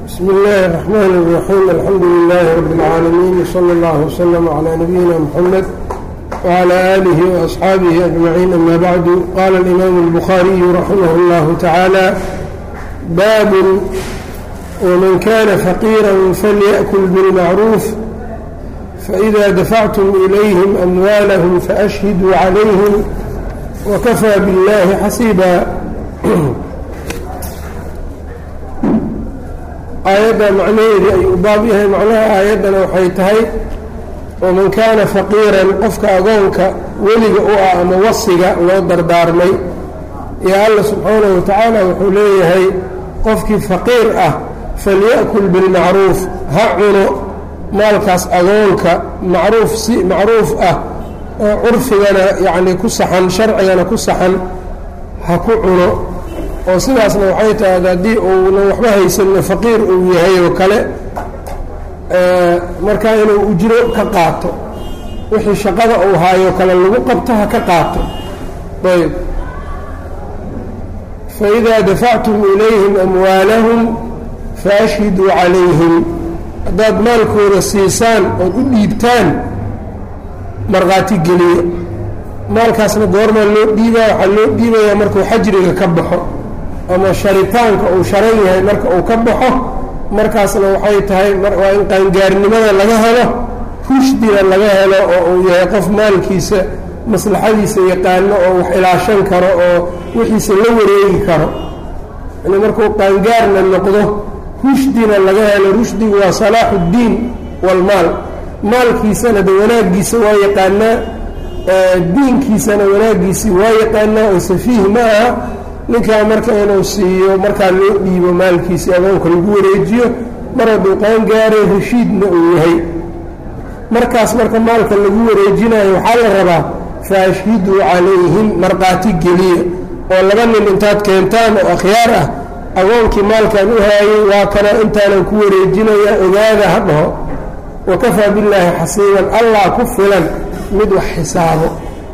بسم الله الرحمن الرحيم. الحمد لله رب العالمين، وصلى الله وسلم على نبينا محمد وعلى آله وأصحابه أجمعين. أما بعد، قال الإمام البخاري رحمه الله تعالى: باب ومن كان فقيرا فليأكل بالمعروف، فإذا دفعتم إليهم أموالهم فأشهدوا عليهم وكفى بالله حسيبا. aayadda macnaheedii ay u baab yahay. macnaha aayaddana waxay tahay waman kaana faqiiran, qofka agoonka weliga u ah ama wasiga loo dardaarmay, iyo alla subxaanahu watacaala wuxuu leeyahay qofkii faqiir ah falya'kul bilmacruuf, ha cuno maalkaas agoonka macruuf, si macruuf ah oo curfigana yacnii ku saxan, sharcigana ku saxan ha ku cuno. oo sidaasna waxay tahay haddii uunan waxba haysanno faqiir uu yahay oo kale, markaa inuu ujro ka qaato, wixii shaqada uu haayo kale lagu qabto ha ka qaato. ayb faidaa dafactum ilayhim amwaalahum faashhiduu calayhim, haddaad maalkooda siisaan ood u dhiibtaan markhaati geliye. maalkaasna goormaa loo dhiibaa? waxaa loo dhiibayaa markuu xajriga ka baxo ama sharitaanka uu sharan yahay marka uu ka baxo. markaasna waxay tahay waa in qaangaarnimada laga helo, rushdina laga helo, oo uu yahay qof maalkiisa maslaxadiisa yaqaano oo wax ilaashan karo oo wixiisa la wareegi karo. yani markuu qaangaarna noqdo, rushdina laga helo. rushdigu waa salaaxu ddiin walmaal. maalkiisana de wanaaggiisa waa yaqaanaa, diinkiisana wanaaggiisii waa yaqaanaa, oo safiih ma aha. ninkaa marka inuu siiyo, markaa loo dhiibo maalkiisii agoonka lagu wareejiyo, mar hadduu qaangaaray rashiidna uu yahay. markaas marka maalka lagu wareejinayo waxaa la rabaa faashhiduu calayhim, markhaati geliya oo laba nin intaad keentaan oo akhyaar ah, agoonkii maalkan u haayay waa kana intaanan ku wareejinaya, ogaada ha dhaho. wakafaa billaahi xasiiban, allah ku filan mid wax xisaabo.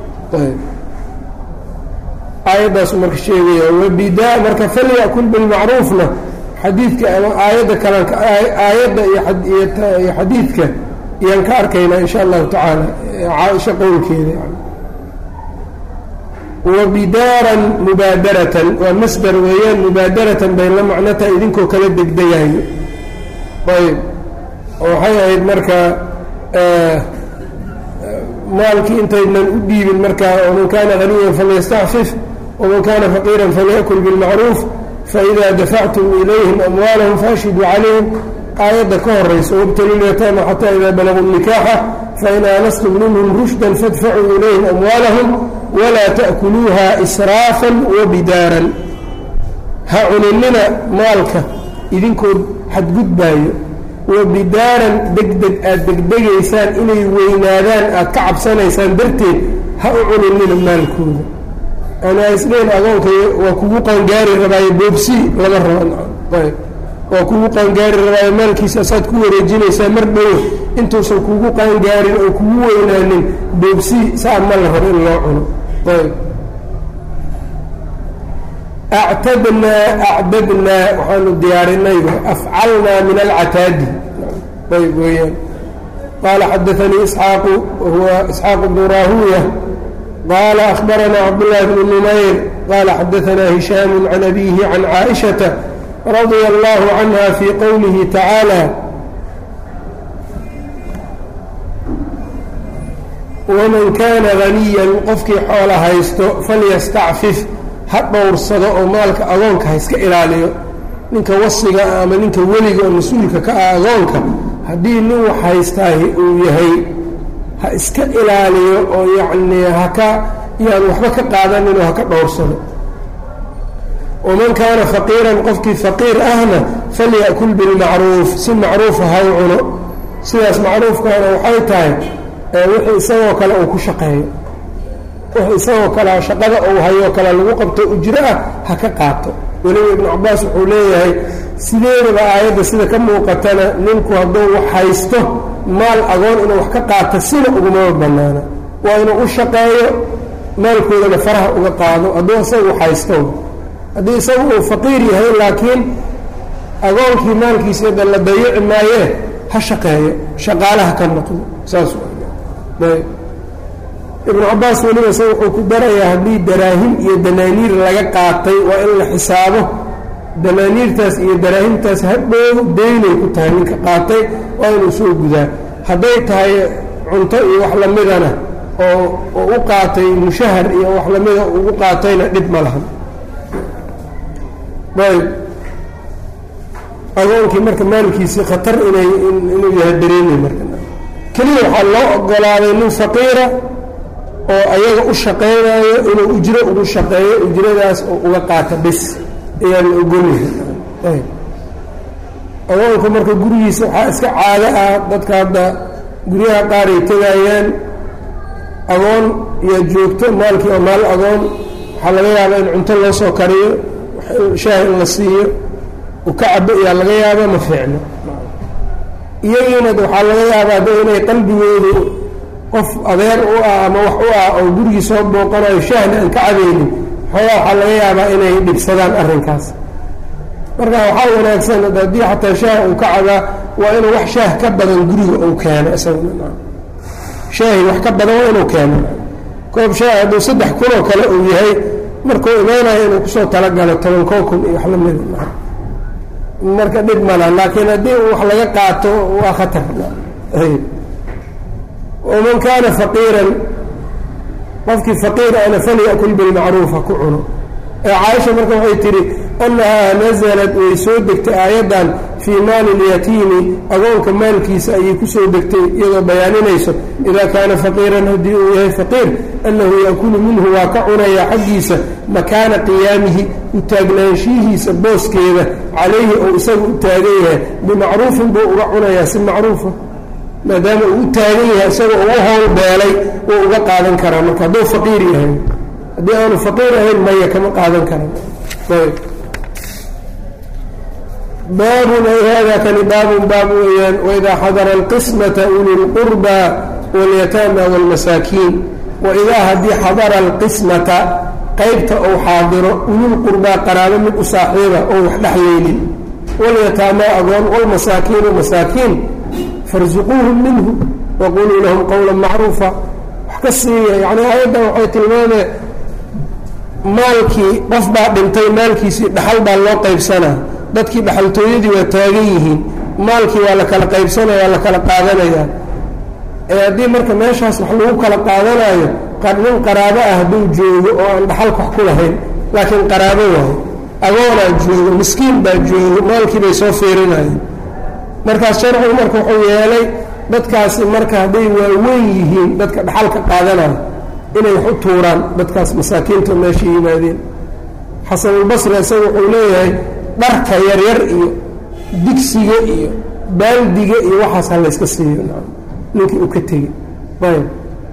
aayaddaasuu marka sheegaya. wabidaa marka falyakul bilmacruufna xadiidka ama aayadda kalanka, aayadda iyo xadiidka iyaan ka arkaynaa insha allahu tacaala, caaisha qowlkeeda. wabidaaran mubaadaratan, waa masdar weeyaan, mubaadaratan bay la macno tahay, idinkoo kala degdegayo. ayb oo waxay ahayd marka maalkii intaynan u dhiibin markaa, waman kaana haniyan falyastacfif waman kaana faqiiran falyakul bilmacruuf faidaa dafactum ilayhim amwaalahum faashhiduu calayhim. aayadda ka horayso wabtalu lyataama xataa idaa balaguu nikaaxa fain aanastum minhum rushdan fadfacuu ilayhim amwaalahum walaa ta'kuluuha israafan wabidaaran. ha cuninina maalka idinkoo xadgudbaayo, wabidaaran degdeg aad degdegaysaan inay weynaadaan aad ka cabsanaysaan darteed ha u cuninina maalkooda. anaa isleen agoonka waa kugu qaangaari rabaayo boobsi lama rabo. ayb waa kugu qaangaari rabaayo maalkiisa asaad ku wareejinaysaa mar dhowo, intuusan kugu qaangaarin oo kugu weynaanin boobsi saa ma la rabo in loo cuno. ayb acdadnaa waxaanu diyaarinayba, afcalnaa min alcataadi. ayb weyaan. qaala xadaanii isxaaqu wahuwa isxaaq bnu raahuya qaala akhbaranaa cabdullaahi bnu numayr qaala xadaanaa hishaamu can abiihi can caaishata radia allahu canha fii qowlihi tacaala: waman kaana haniyan, qofkii xoola haysto, falyastacfif, ha dhowrsado oo maalka agoonka ha iska ilaaliyo. ninka wasiga ah ama ninka weliga oo mas-uulka ka ah agoonka, haddii nin wax haystaahi uu yahay, ha iska ilaaliyo oo yacnii yaan waxba ka qaadanin oo ha ka dhowrsado. waman kaana faqiiran, qofkii faqiir ahna falya'kul bilmacruuf, si macruufa ha u cuno. sidaas macruufkaana waxay tahay wixii isagoo kale uu ku shaqeeyo, wixii isagoo kale shaqada uu hayoo kale lagu qabto ujro ah ha ka qaato. weliba ibnu cabaas wuxuu leeyahay sideedaba aayadda sida ka muuqatana, ninku hadduu wax haysto maal agoon inuu wax ka qaato sina ugumaba bannaana. waa inuu u shaqeeyo, maalkoodana faraha uga qaado hadduu isaga wax haysto. haddii isagu uu faqiir yahay laakiin agoonkii maalkiisa hadda la dayici maayee ha shaqeeyo shaqaalaha ka noqdo saas ibnu cabaas weliba se wuxuu ku darayaa haddii daraahim iyo danaaniir laga qaatay waa in la xisaabo danaaniirtaas iyo daraahimtaas hadhow daynay ku tahay ninka qaatay waa inuu soo gudaa hadday tahay cunto iyo wax lamidana oo u qaatay mushahar iyo wax lamida ugu qaatayna dhib ma lahan ayb agoonkii marka maalkiisii khatar inuu yahay dareemay marka keliya waxaa loo ogolaaday nin faqiira oo ayaga u shaqaynayo inuu ujro ugu shaqeeyo ujradaas oo uga qaata bis ayaa la ogolyahay agoonka marka gurigiisa waxaa iska caado ah dadka hadda guryaha qaar ay tegayaan agoon iyo joogto maalkii oo maal agoon waxaa laga yaabaa in cunto loo soo kariyo shaah in la siiyo u ka cabo ayaa laga yaabaa ma fiicno iyagiina waxaa laga yaabaa de inay qalbigoodu qof adeer u ah ama wax u ah oo gurigii soo booqanayo shaahna aan ka cadaynin xoogaa waxaa laga yaabaa inay dhibsadaan arrinkaas marka waxaa wanaagsan haddii xataa shaah uu ka cabaa waa inuu wax shaah ka badan guriga uu keeno isaguna shaahi wax ka badan waa inuu keeno koob shaah hadduu 3 kun oo kale uu yahay markuu imaanayo inuu kusoo talagalo 10 kun iyo wax la mid marka dhib mala laakiin haddii wax laga qaato waa khatar ومن كان فقيرا qofkii فقير أنا فليأكل بالمعروف ku cuno عائشة marka waxay tiri أنها نزلت way soo degtay aayadan في مال اليتيم agoonka maalkiisa ayay ku soo degtay iyadoo bayaaninayso إذا كان فقيرا hadii uu yahay فقير أنه يأكل منه waa ka cunaya xaggiisa مكان قيامه utaagnaanshihiisa booskeeda عalayhi oo isaga u taagan yahay بمacruufin buu uga cunayaa si macruufa maadaama uu taagan yahay isagoo ugu howl beelay wuu uga qaadan karaa marka hadduu faqiir yahay haddii aanu faqiir ahayn maya kama qaadan karan baabun ay hada kani baabun baab weeyaan waidaa xadara alqismata uli lqurba walyataama wاlmasaakiin waidaa haddii xadara alqismata qaybta ou xaadiro ulilqurbaa qaraabo mid u saaxiiba oo wax dhexyeelin walyataamaa agoon walmasaakiinu masaakiin farzuquuhum minhu waquluu lahum qowla macruufa wax ka siiya yani aayaddan waxay tilmaamee maalkii qof baa dhintay maalkiisii dhaxal baa loo qaybsanaa dadkii dhaxaltooyadii waa taagan yihiin maalkii waa la kala qaybsanaya waa la kala qaadanayaa ee haddii marka meeshaas wax lagu kala qaadanayo nin qaraabo ah hadduu joogo oo aan dhaxalka wax ku lahayn laakiin qaraabo waayo agoonaa joogo miskiin baa joogo maalkii bay soo fiirinayeen markaas sharcigu marka wuxuu yeelay dadkaasi marka hadday waaweyn yihiin dadka dhaxalka qaadanaya inay wax u tuuraan dadkaas masaakiinta meesha yimaadeen xasanulbasri isaga wuxuu leeyahay dharka yaryar iyo digsiga iyo baaldiga iyo waxaas ha layska siiyo ninkii uu ka tegey ayb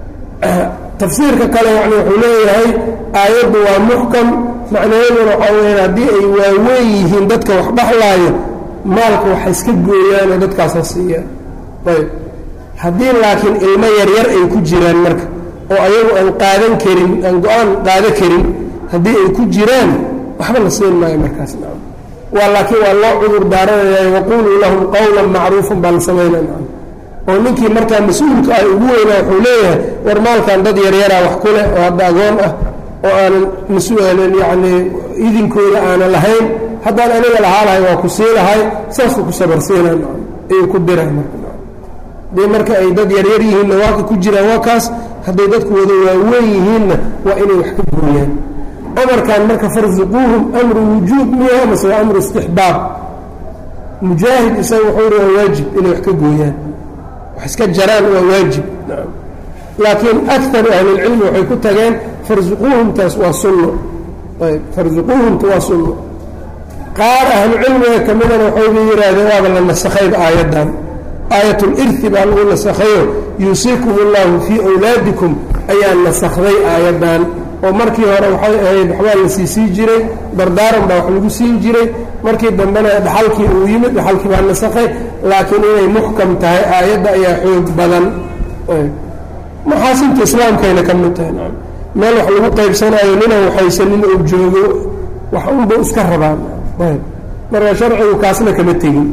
tafsiirka kale yani wuxuu leeyahay aayaddu waa muxkam macnaheeduna waxaa weyaan haddii ay waaweyn yihiin dadka wax dhaxlaayo maalka waxa iska gooyaanoo dadkaas ha siiyaan ayb haddii laakiin ilmo yaryar ay ku jiraan marka oo ayagu aan qaadan karin aan go-aan qaada karin haddii ay ku jiraan waxba la siin maayo markaas waa laakiin waa loo cudur daaranayaa waquluu lahum qowlan macruufan baa la samaynaya oo ninkii markaa mas-uulka ah ugu weynaa wuxuu leeyahay war maalkan dad yaryaraa wax ku leh oo hadda agoon ah oo aanan mas-uulan yacni idinkooda aanan lahayn haddaan aniga lahaa lahay waa ku sii lahay saasuu ku sabarsiinaan ayuu ku diraan marka dee marka ay dad yaryar yihiinna waaka ku jiraan waa kaas hadday dadku wada waaweyn yihiinna waa inay wax ka gooyaan amarkan marka farzuquuhum amru wujuub miya mase waa amru istixbaab mujaahid isaga wuxuu ri waa waajib inay wax ka gooyaan wax iska jaraan waa waajib laakiin akaru ahlilcilmi waxay ku tageen farzuquuhumtaas waa sunno ayb farzuquuhumta waa sunno qaar ahlucilmiga ka midana waxayba yidhaahdeen waaba la nasakhayba aayaddan aayat lirhi baa lagu nasakhayo yuusiikum ullahu fii awlaadikum ayaa nasakhday aayaddan oo markii hore waxay ahayd waxbaa la siisii jiray dardaaran baa wax lagu siin jiray markii dambena dhaxalkii uu yimid dhaxalkii baa nasakhay laakiin inay muxkam tahay aayadda ayaa xoog badan maxaasinta islaamkayna ka mid tahay meel wax lagu qaybsanayo ninaan waxaysanin uu joogo wax unba iska rabaan marka sharcigu kaasna kama tegin.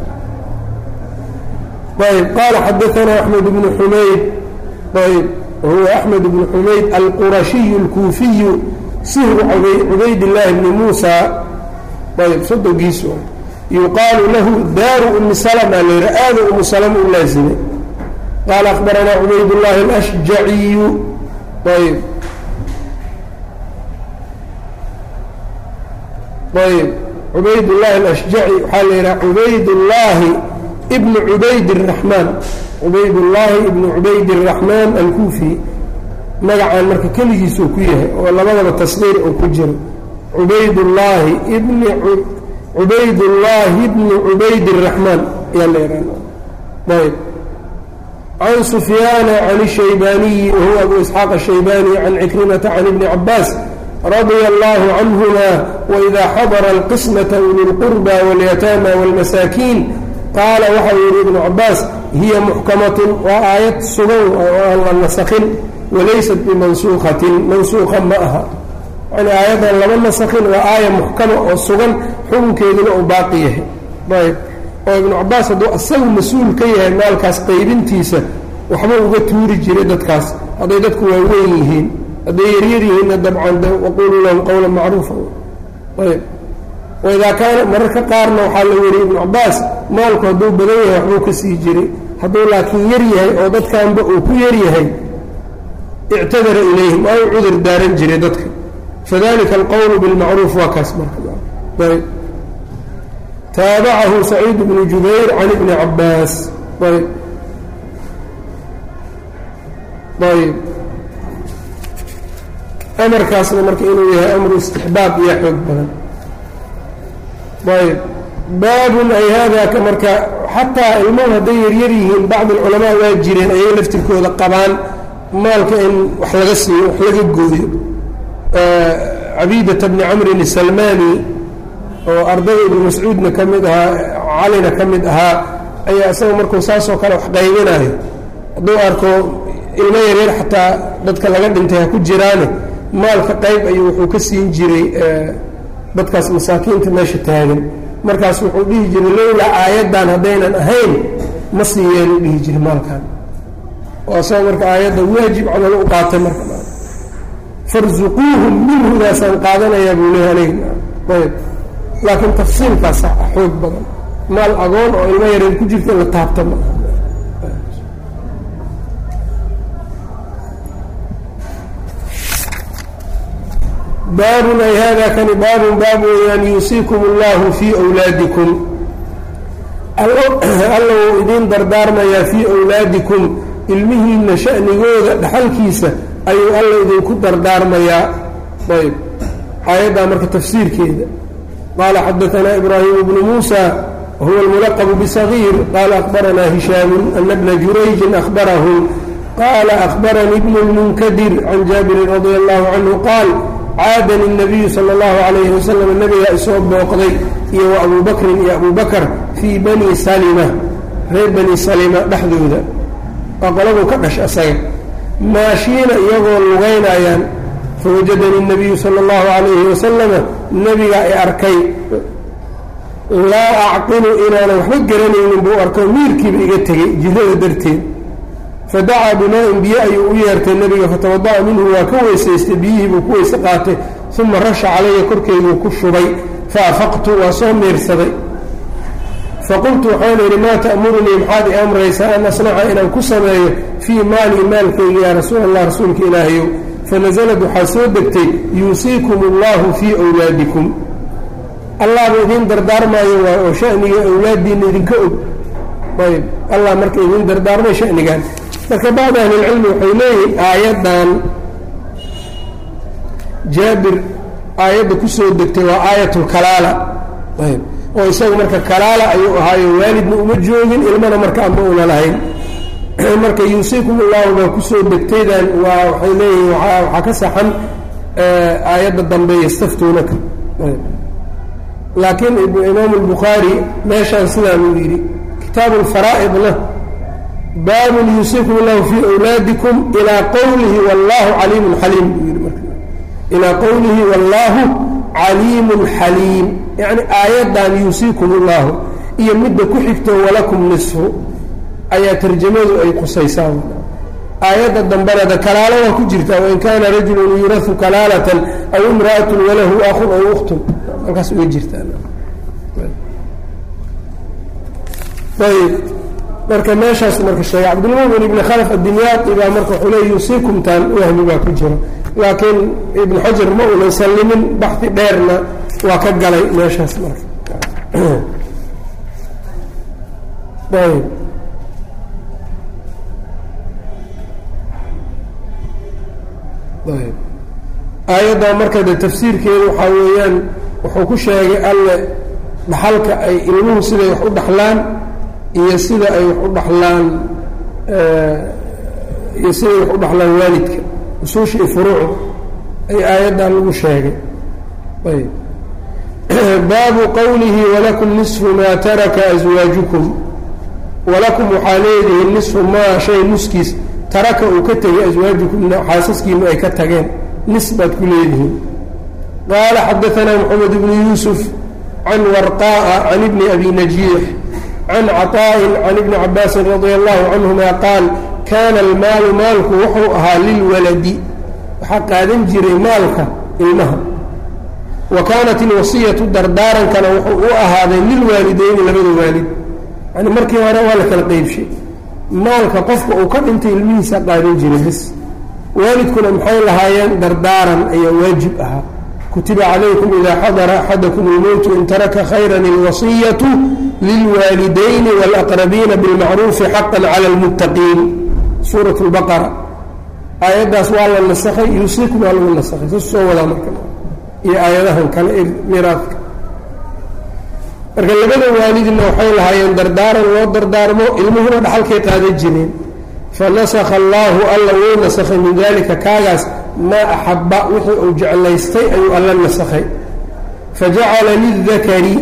ayb qaala xadaanaa axmed bnu xumayd ayb huwa axmed bnu xumayd alqurashiyu alkuufiyu sihru cubaydillaahi bni muusa ayb sodogiisu yuqaalu lahu daaru umi salma layra aada umu salama u laasimay qaala akhbaranaa cubaydullaahi alashjaciyu ayb ayb cubaydullaahi alashjaci waxaa la yidhaha cubaydullaahi ibnu cubayd الraxmaan cubaydullaahi ibnu cubayd الraxmaan alkuufi magacaan marka keligiisuu ku yahay oo labadaba tasqiir oo ku jiro cubaydullaahi ibnu cubayd الraxmaan ayaa la yidhaha ayb can sufyaana can الshaybaaniyi wahuwa abu isxaaq الshaybaani can cikrimata can ibni cabaas radia allahu canhuma waida xadara alqismata uli اlqurba waاlyataama wاlmasaakiin qaala waxau yidhi ibnu cabaas hiya muxkamatun waa aayad sugan oo aan la nasakhin walaysat bimansuukatin mansuuqa ma aha yani aayaddan lama nasakhin waa aaya muxkama oo sugan xukunkeeduna uu baaqi yahay ayb oo ibnu cabaas hadduu asagu mas-uul ka yahay maalkaas qaybintiisa waxba uga tuuri jiray dadkaas hadday dadku waaweyn yihiin hadday yaryar yihiinna dabcan waquluu lahum qowla macruufa ayb waidaa kaana mararka qaarna waxaa la weriye ibnu cabaas maalku hadduu badan yahay waxbuu ka sii jiray hadduu laakiin yar yahay oo dadkanba uu ku yar yahay ictadara ilayhim waa u cudur daaran jiray dadka fadalika alqowlu bilmacruuf waa kaas marka ayb taabacahu saciid bnu jubayr can ibni cabaas ayb ayb amarkaasna marka inuu yahay amru istixbaab iyo xoog badan ayb baabun ay haadaaka marka xataa ilmuhu hadday yaryar yihiin bacd alculamaa waa jireen ayay laftirkooda qabaan maalka in wax laga siiyo wax laga gooyo cabiidata bni camrin isalmani oo ardayda ibnu mascuudna ka mid ahaa calina ka mid ahaa ayaa isaga markuu saasoo kale wax qaybinayo hadduu arko ilmo yaryar xataa dadka laga dhintay ha ku jiraane maalka qayb ayuu wuxuu ka siin jiray dadkaas masaakiinta meesha taagan markaas wuxuu dhihi jiray lowlaa aayaddan haddaynan ahayn ma siiyeenu dhihi jiray maalkan oo asaga marka aayadda waajib camal u qaatay marka farsuquuhum minhudaasaan qaadanayaa buu leehay aniga ayb laakiin tafsiilkaas xoog badan maal agoon oo ilmo yareer ku jirta in la taabta ma baabun ay hada kani baabun baab weeyaan yuusiikum allahu fii wlaadikum alla wuu idiin dardaarmayaa fii awlaadikum ilmihiinna sha'nigooda dhaxalkiisa ayuu alla idinku dardaarmayaa ayb aayaddaa marka tafsiirkeeda qaala xadaanaa ibraahimu bnu muusa wahuwa almulaqbu bisagiir qaala akhbaranaa hishaamun ana bna jurayjin akhbarahum qaala akhbaranii bnu lmunkadir can jaabirin radia allahu canhu qaal caadani الnabiyu salى اllahu عalayhi wasalam nabigaa isoo booqday iyo wa abu bakrin iyo abu bakr fii bani salima reer bani salima dhexdooda waa qoladuu ka dhash asaga maashiina iyagoo lugaynayaan fawajadanii الnabiyu salى اllahu عalayhi wasalama nebigaa i arkay laa acqilu inaanan waxba garanaynin buu arko miirkiiba iga tegey jirada darteed fadacaa bimaa-in biyo ayuu u yeertay nebiga fatawada'a minhu waa ka weysaystay biyihii buu ku weyse qaatay uma rasha calaya korkeyduu ku shubay faafaqtu waa soo miirsaday faqultu waxaan idhi maa ta'murunii maxaad i amraysaa an asnaca inaan ku sameeyo fii maalii maalkayga yaa rasuul allah rasuulka ilaahayow fanasalad waxaa soo degtay yuusiikum allahu fii wlaadikum allahba idiin dardaarmaayo waa oo shaniga awlaaddiinna idinka og ayb allah marka idiin dardaarmay shanigan marka bacd ahlilcilmi waxay leeyihin aayaddan jaabir aayadda ku soo degtay waa aayatulkalaala ayb oo isaga marka kalaala ayuu ahaayo waalidna uma joogin ilmana marka ama una lahayn marka yuusiikum allahu baa kusoo degtaydan waa waxay leeyihin waxaa ka saxan aayadda dambe yastaftuunaka laakiin imaam albukhaari meeshaan sidaan uu yidhi kitaabu lfaraa'idna baabun yuusiikum allahu fii awlaadikum ilaa qowlihi wallahu caliimun xaliim buu yidhi marka ilaa qowlihi wallahu caliimun xaliim yacni aayaddan yuusiikum ullahu iyo midda ku xigto walakum nisfu ayaa tarjamadu ay qusaysaa aayadda dambena kalaalo waa ku jirtaa wain kaana rajulun yurahu kalaalatan aw imra'atun walahu akhun aw ukhtun halkaas uga jirtaa ayb marka meeshaas marka sheegay cabdulmumin ibni khalaf addimyaaqi baa marka wuxuu leey yuusiikumtaan wahmi baa ku jira laakiin ibn xajar ma unan sallimin baxdi dheerna waa ka galay meeshaas marka ayb ayb aayaddaa marka de tafsiirkeedu waxaa weeyaan wuxuu ku sheegay alle dhaxalka ay ilmuhu siday wax u dhaxlaan iyo sida ay wax u dhaxlaan iyo siday wax u dhaxlaan waalidka usuusha iyo furuucda ay aayaddan lagu sheegay ayb baabu qowlihi walakum nisfu maa taraka aswaajukum walakum waxaa leedihiin nisfu maa shay nuskiis taraka uu ka tegay aswaajukum xaasaskiinu ay ka tageen nis baad ku leedihiin qaala xadaanaa moxamed bnu yuusuf can warqaa'a can ibni abi najiix can caطaa'in can ibni cabaasin radia allahu canhuma qaal kaana almaalu maalku wuxuu ahaa lilwaladi waxaa qaadan jiray maalka ilmaha wa kaanat ilwasiyatu dardaarankana wuxuu u ahaaday lilwaalideyni labada waalid yani markii hore waa la kala qeybshay maalka qofka uu ka dhintay ilmihiisa qaadan jiray bis waalidkuna maxay lahaayeen dardaaran ayaa waajib ahaa kutiba calaykum idaa xadara axadakum ilmowtu in taraka khayran ilwasiyatu lilwaalidayni wاlaqrabiina bilmacruufi xaqan cala lmuttaqiin suurat lbaqara aayaddaas waa la nasakhay yuusiikum waa lagu nasakhay saas soo wadaa marka iyo aayadahan kale ee miraadka marka labada waalidna waxay lahaayeen dardaaran loo dardaarmo ilmuhuna dhaxalkay qaadan jireen fanasakha allaahu alla wuu nasakhay min dalika kaagaas maa axabba wixii uu jeclaystay ayuu alla nasakhay fajacala lildakari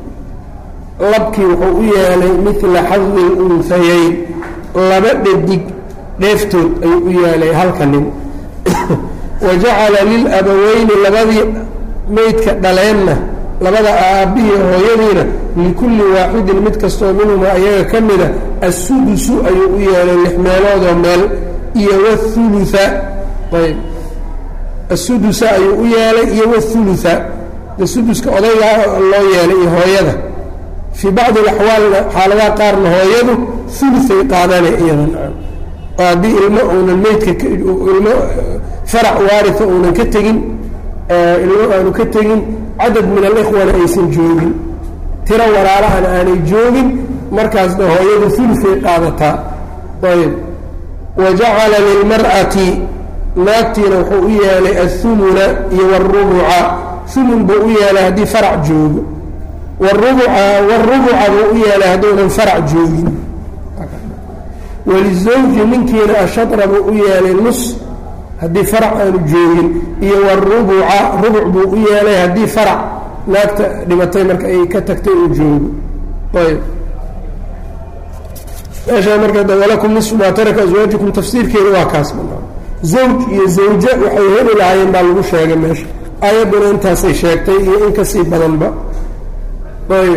labkii wuxuu u yeelay midla xadi lunhayayn laba dhadig dheeftood ayuu u yeelay halka nin wa jacala lilabaweyni labadii meydka dhaleenna labada aabbihii hooyadiina likulli waaxidin mid kastoo minhuma ayaga ka mida assudusu ayuu u yeelay 6 meeloodoo meel iyo wathulutha ayb assudusa ayuu u yeelay iyo wathulutha suduska odaygaa loo yeelay iyo hooyada fii bacdi alaxwaalna xaaladaha qaarna hooyadu uluthay qaadane iyadan oo haddii ilmo uunan meydka ilmo farac waaria uunan ka tegin ilmo aanu ka tegin cadad min alikhwana aysan joogin tiro walaalahana aanay joogin markaasna hooyadu uluthay qaadataa ayb wa jacala lilmar'ati naagtiina wuxuu u yeelay athumuna iyo wاrubuca umun buu u yeelay haddii farac joogo wاrubuca buu u yeelay hadduunan farac joogin walizawji ninkiina ashatra buu u yeelay nus haddii farac aanu joogin iyo wاrubuca rubuc buu u yeelay haddii farac naagta dhimatay marka ay ka tagtay uu joogo ayb meeshaa marka walakum nisfu maa taraka aswaajikum tafsiirkeeda waa kaas zawj iyo zawje waxay heli lahaayeen baa lagu sheegay meesha aayadduna intaasay sheegtay iyo in kasii badanba ayb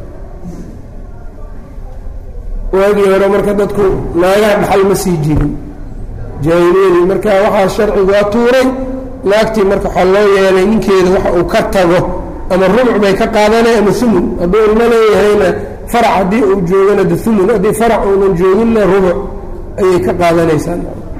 waagii hore marka dadku naagaha dhaxal ma sii jirin jaahiliyadii marka waxaa sharcigu waa tuuray naagtii marka waxaa loo yeelay ninkeeda waxa uu ka tago ama rubuc bay ka qaadanay ama umun hadduu ilmo leeyahayna farac haddii uu joogana de umun haddii farac uunan jooginna rubuc ayay ka qaadanaysaa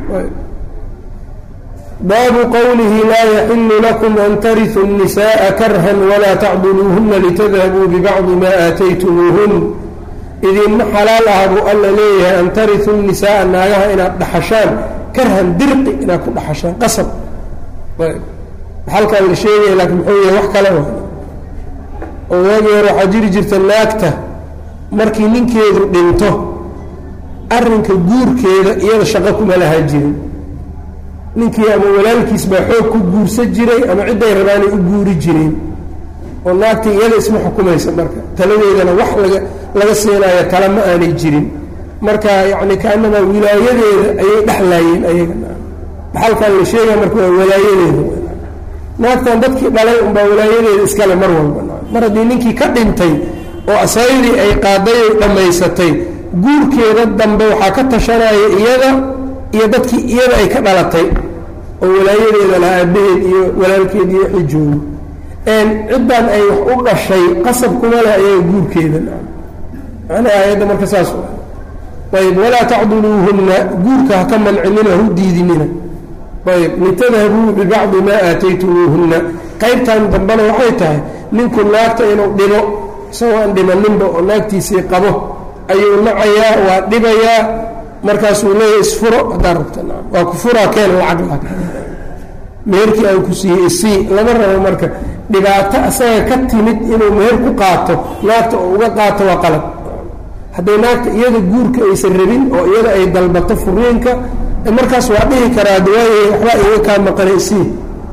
baabu qowlihi laa yaxilu lakum an tariثu الnisaءa karhan walaa tacduluuhuna litadhabuu bibacdi ma aataytumuuhun idinma xalaal ah buu alla leeyahay an tariثu الnisaءa naagaha inaad dhaxashaan karhan dirqi inaad ku dhaxashaan qasab halkaan la sheegaya laakiin muxuu yahay wax kale oo waagii hore waxaa jiri jirta naagta markii ninkeedu dhinto arrinka guurkeeda iyada shaqo kuma lahaa jirin ninkii ama walaalkiis baa xoog ku guursan jiray ama cidday rabaanay u guuri jireen oo naagtii iyada isma xukumaysa marka taladeedana wax laga siinaayo tala ma aanay jirin marka yacni kaanama wilaayadeeda ayay dhexlaayeen ayaga dhaxalkaan la sheegaya marka waa walaayadeeda naagtan dadkii dhalay unbaa walaayadeeda iskale mar walba mar haddii ninkii ka dhintay oo asaydii ay qaaday ay dhammaysatay guurkeeda dambe waxaa ka tashanaya iyada iyo dadkii iyada ay ka dhalatay oo walaayadeeda laha aabaheed iyo walaalkeed iyo wixii joogo ciddan ay wax u dhashay qasab kuma leh ayaga guurkeeda macnaha aayadda marka saas ayb walaa tacduluuhunna guurka ha ka mancinina hu diidinina ayb litadhabuu bibacdi maa aataytumuuhunna qaybtan dambena waxay tahay ninku naagta inuu dhibo isagoo aan dhimaninba oo naagtiisii qabo ayuu nacayaa waa dhibayaa markaasuu leeyahy isfuro haddaa rabta waa ku furaa keen lacag lacag meherkii aan ku siiyey isii lama rabo marka dhibaato asaga ka timid inuu meher ku qaato naagta oo uga qaato waa qalab hadday naagta iyada guurka aysan rabin oo iyada ay dalbato furiinka markaas waa dhihi karaa dawaaye waxbaa iga kaa maqanay isii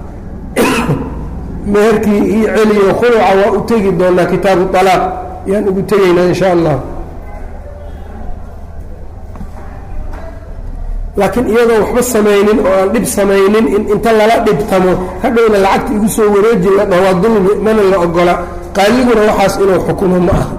meherkii io celiyo khuluca waa u tegi doonaa kitaabu alaaq yaan ugu tegaynaa insha allah laakiin iyadoo waxba samaynin oo aan dhib samaynin inta lala dhibtamo hadhowna lacagta igu soo wareeji la dhaho waa dulmi mana la ogola qaaliguna waxaas inuu xukumo ma aha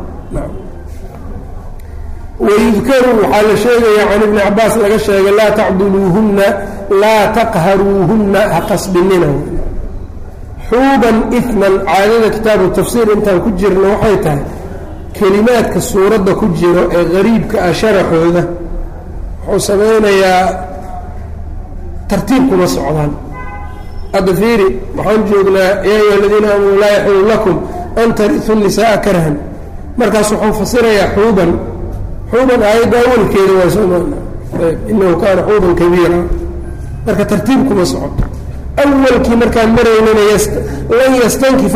wayudkaru waxaa la sheegaya can ibni cabaas laga sheegay laa tacduluuhunna laa taqharuuhunna ha qasbinina xuuban iman caadada kitaabu tafsiir intaan ku jirno waxay tahay kelimaadka suuradda ku jiro ee qariibka ah sharaxooda wuxuu samaynayaa tartiib kuma socdaan hadda fiiri waxaan joognaa yaa ayuha aladiina aamanuu laa yaxilu lakum an tarisu nisaaa karhan markaas wuxuu fasirayaa xuuban aayadda awalkeeda waa soomana inahu kaana xuuban kabiira marka tartiib kuma socoto awalkii markaan maraynana lan yastankifa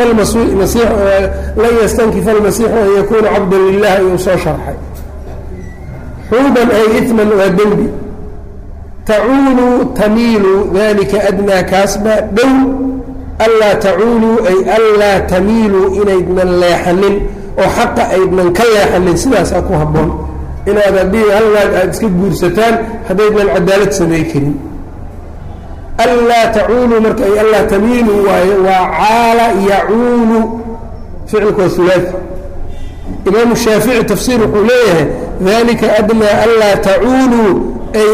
almasiixu an yakuuna cabdan lilah ayuu soo sharxay xuuban ay iman waa dembi tacuuluu tamiilu dalika adnaa kaasbaa dhow anlaa tacuuluu ay anlaa tamiiluu inaydnan leexanin oo xaqa aydnan ka leexanin sidaasaa ku habboon inaad haddii halnaag aada iska guursataan haddaydnan cadaalad samey karin anlaa tacuuluu marka ay anlaa tamiiluu waayo waa caala yacuulu ficilkoo hulaafi imaamu shaafici tafsiir wuxuu leeyahay dalika adnaa anlaa tacuuluu ay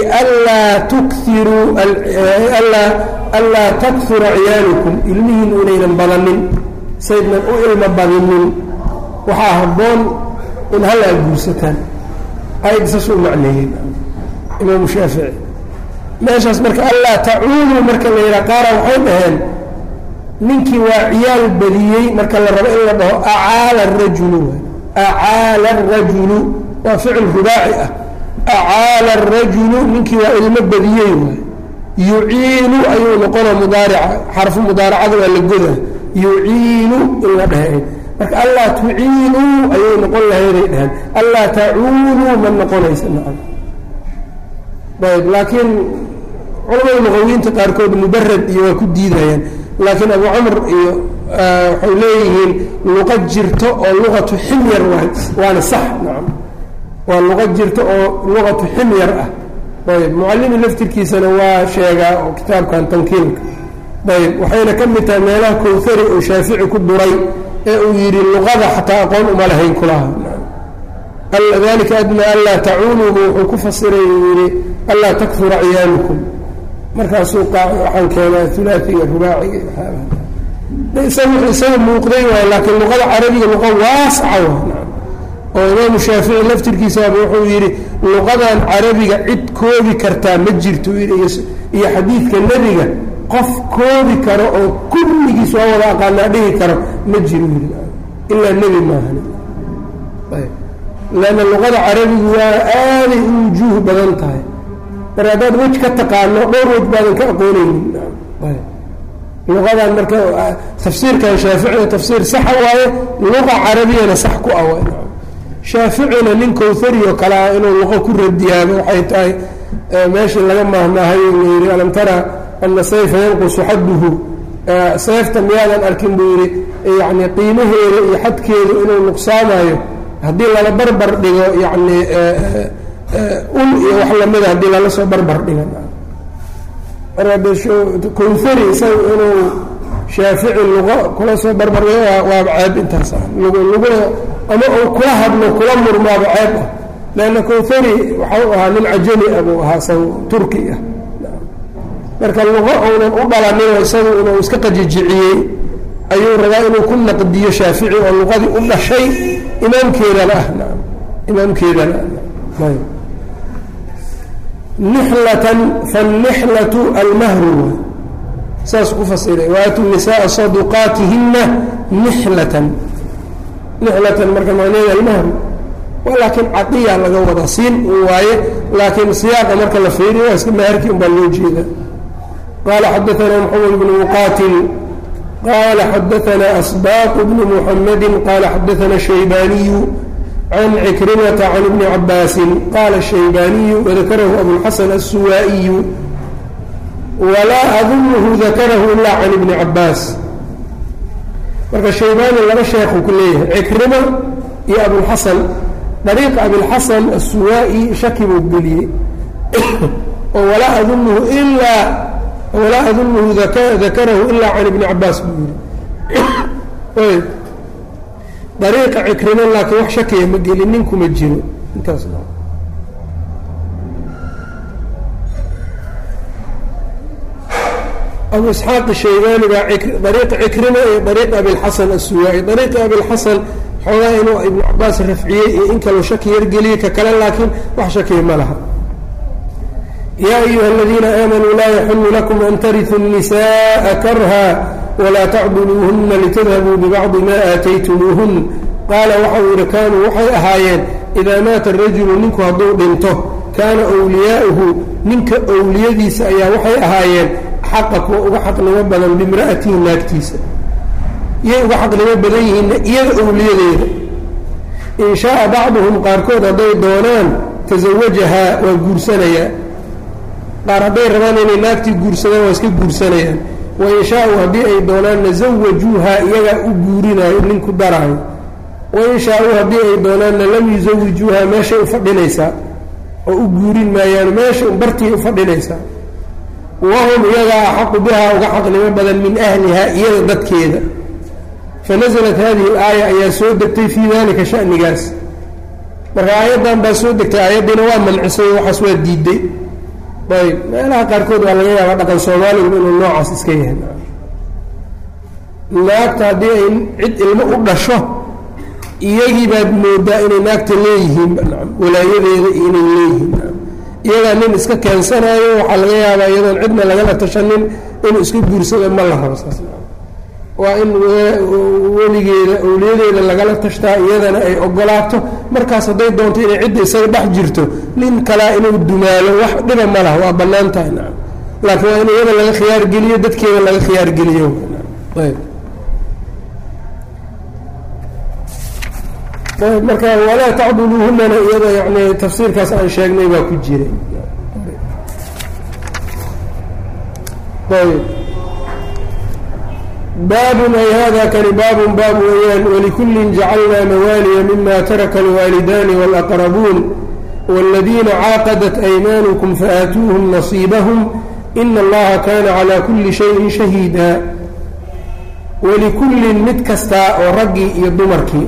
anlaa takura ciyaalukum ilmihiin inaynan badanin saydnan u ilmo badinin waxaa habboon in hal aad guursataan ayad saasuu macneeyey imaamu shaafici meeshaas marka anlaa tacuuluu marka la yidhaha qaara waxay dhaheen ninkii waa ciyaal badiyey marka la rabo in la dhaho acaala arajulu acaala arajulu waa ficil rubaaci ah acaala arajulu ninkii waa ilmo badiyey waay yuciinu ayuu noqona mudaarica xarfu mudaaracada waa la goda yuciinu in la dhahe marka allaa tuciinuu ayay noqon lahayday dhaheen allaa tacuuluu ma noqonaysa nacam ayb laakiin culamada luqawiinta qaarkood mubarad iyo waa ku diidayaan laakiin abu camr iyo waxay leeyihiin luqa jirto oo luqatu ximyar waana sax nacam waa luqa jirto oo luqatu ximyar ah ayb mucallimi laftirkiisana waa sheegaa oo kitaabkan tankiilka ayb waxayna ka mid tahay meelaha kowhari oo shaafici ku duray ee uu yidhi luqada xataa aqoon uma lahayn kulaha dalika adnaa anlaa tacuuluubu wuxuu ku fasiray uu yidhi anlaa takfura ciyaalukum markaasuu waxaan keenaa ulaaiga rubaaciga isaga muuqday waay laakiin luqada carabiga luqa waasaca oo imaamu shaafici laftirkiisaaba wuxuu yidhi luqadan carabiga cid koobi kartaa ma jirto iyo xadiidka nebiga qof koobi karo oo kulligiis waa wada aqaanaa dhihi karo ma jiro ilaa nebi maahan lanna luqada carabigu waa aaday u wujuuh badan tahay mar haddaad wej ka taqaano dhowr wej baadan ka aqoonaynin luqadan marka tafsiirkan shaaficina tafsiir saxa waaye luqa carabiyana sax ku ah waay shaaficina nin kowhari oo kale ah inuu luqo ku radiyaaba waxay tahay meeshii laga maahmaahay uu yidhi alam tara ana sayfa yanqusu xadduhu seefta miyaadan arkin buu yidhi yani qiimaheeda iyo xadkeedu inuu nuqsaamayo haddii lala barbar dhigo yani ul iyo wax lamida haddii lala soo barbar dhigo kowhari isaga inuu shaafici luqa kula soo barbaraya waaba ceeb intaas ah luga ama uu kula hadlo kula murmaaba ceeb ah leanna kowthari waxau ahaa nin cajami abuu ahaa saw turki ah marka luqa uunan u dhalanin isagu inuu iska qajijiciyey ayuu rabaa inuu ku naqdiyo shaafici oo luqadii u dhashay imaamkeedana ah imaamkeedana nixlatan fannixlatu almahru saas ku fasiray waatu nisaa saduqaatihina nixlatan marka macnaheeda almahru laakiin cadiya laga wada siin waaye laakiin siyaaqa marka la fiiriyo waa iska maharkii unbaa loo jeeda qaala xadaanaa maxamed bnu muqaatil qaala xadaanaa asbaaq bnu muxamedi qaala xadaanaa shaybaaniyu can cikrimata can ibni cabaasin qaala shaybaaniyu wadakarahu abulxasan assuwaa'iyu walaa adunuhu dakarahu ilaa can ibni cabaas marka shaybaani laba sheekuu ku leeyahay cikrima iyo abulxasan dariiqa abilxasan assuwaa'i shaki buu geliyey oo walaa adunuhu dakarahu ilaa can ibni cabaas buu yihi dariiqa cikrima laakiin wax shakiya ma gelin ninkuma jiro intaas abu isxaaq shaybaani baa dariiqa cikrima iyo dariiqa abilxasan assuwaa'i dariiqa abilxasan xoogaa inuu ibnu cabaas rafciyey iyo in kaloo shaki yargeliyey ka kale laakiin wax shakiya ma laha yaa ayuha aladiina aamanuu laa yaxillu lakum an tariثuu الnisaءa karha walaa tacduluuhuna litadhabuu bibacdi ma aataytumuuhun qaala waxau yihi kaanuu waxay ahaayeen idaa maata arajulu ninku hadduu dhinto kaana wliyaa'uhu ninka owliyadiisa ayaa waxay ahaayeen xaqa kuwa uga xaqnimo badan bimra'atihi naagtiisa iyay uga xaqnimo badan yihiinna iyada owliyadeeda in shaaa bacduhum qaarkood hadday doonaan tasawajahaa waa guursanayaa qaar hadday rabaan inay naagtii guursadaan waa iska guursanayaan wain shaauu haddii ay doonaan nasawajuuhaa iyagaa u guurinaayo ninku daraayo wain shaauu haddii ay doonaanna lam yusawijuuhaa meeshay u fadhinaysaa oo u guurin maayaan meesha bartii u fadhinaysaa wahum iyagaa axaqu bihaa uga xaqnimo badan min ahlihaa iyada dadkeeda fanasalat hadihi alaaya ayaa soo degtay fii dalika shanigaas marka aayaddan baa soo degtay aayaddiina waa mancisay waxaas waa diiday ayb meelaha qaarkood waa laga yaabaa dhaqan soomaaligu inuu noocaas iska yahay naagta haddii ay cid ilmo u dhasho iyagii baad moodaa inay naagta leeyihiin walaayadeeda iyo inay leeyihiin iyagaa nin iska keensanayo waxaa laga yaabaa iyadoon cidna lagala tashanin inuu iska guursado ma la rabo saas waa in weligeeda owliyadeeda lagala tashtaa iyadana ay ogolaato markaas hadday doonto inay cidda isaga dhex jirto nin kalaa inuu dumaalo wax dhiba ma laha waa bannaan tahay nacam laakiin waa in iyada laga khiyaar geliyo dadkeeda laga khiyaar geliyo ayb marka walaa tacduluuhunana iyada yani tafsiirkaas aan sheegnay baa ku jiray ayb baabun ay hada kani baabun baab weeyaan walikullin jacalnaa mawaaliya mima taraka alwaalidaani wاlaqrabuun wاladiina caaqadat aymaanukum faآatuuhum nasiibahum ina allaha kana calى kuli shayin shahiida walikullin mid kastaa oo raggii iyo dumarkii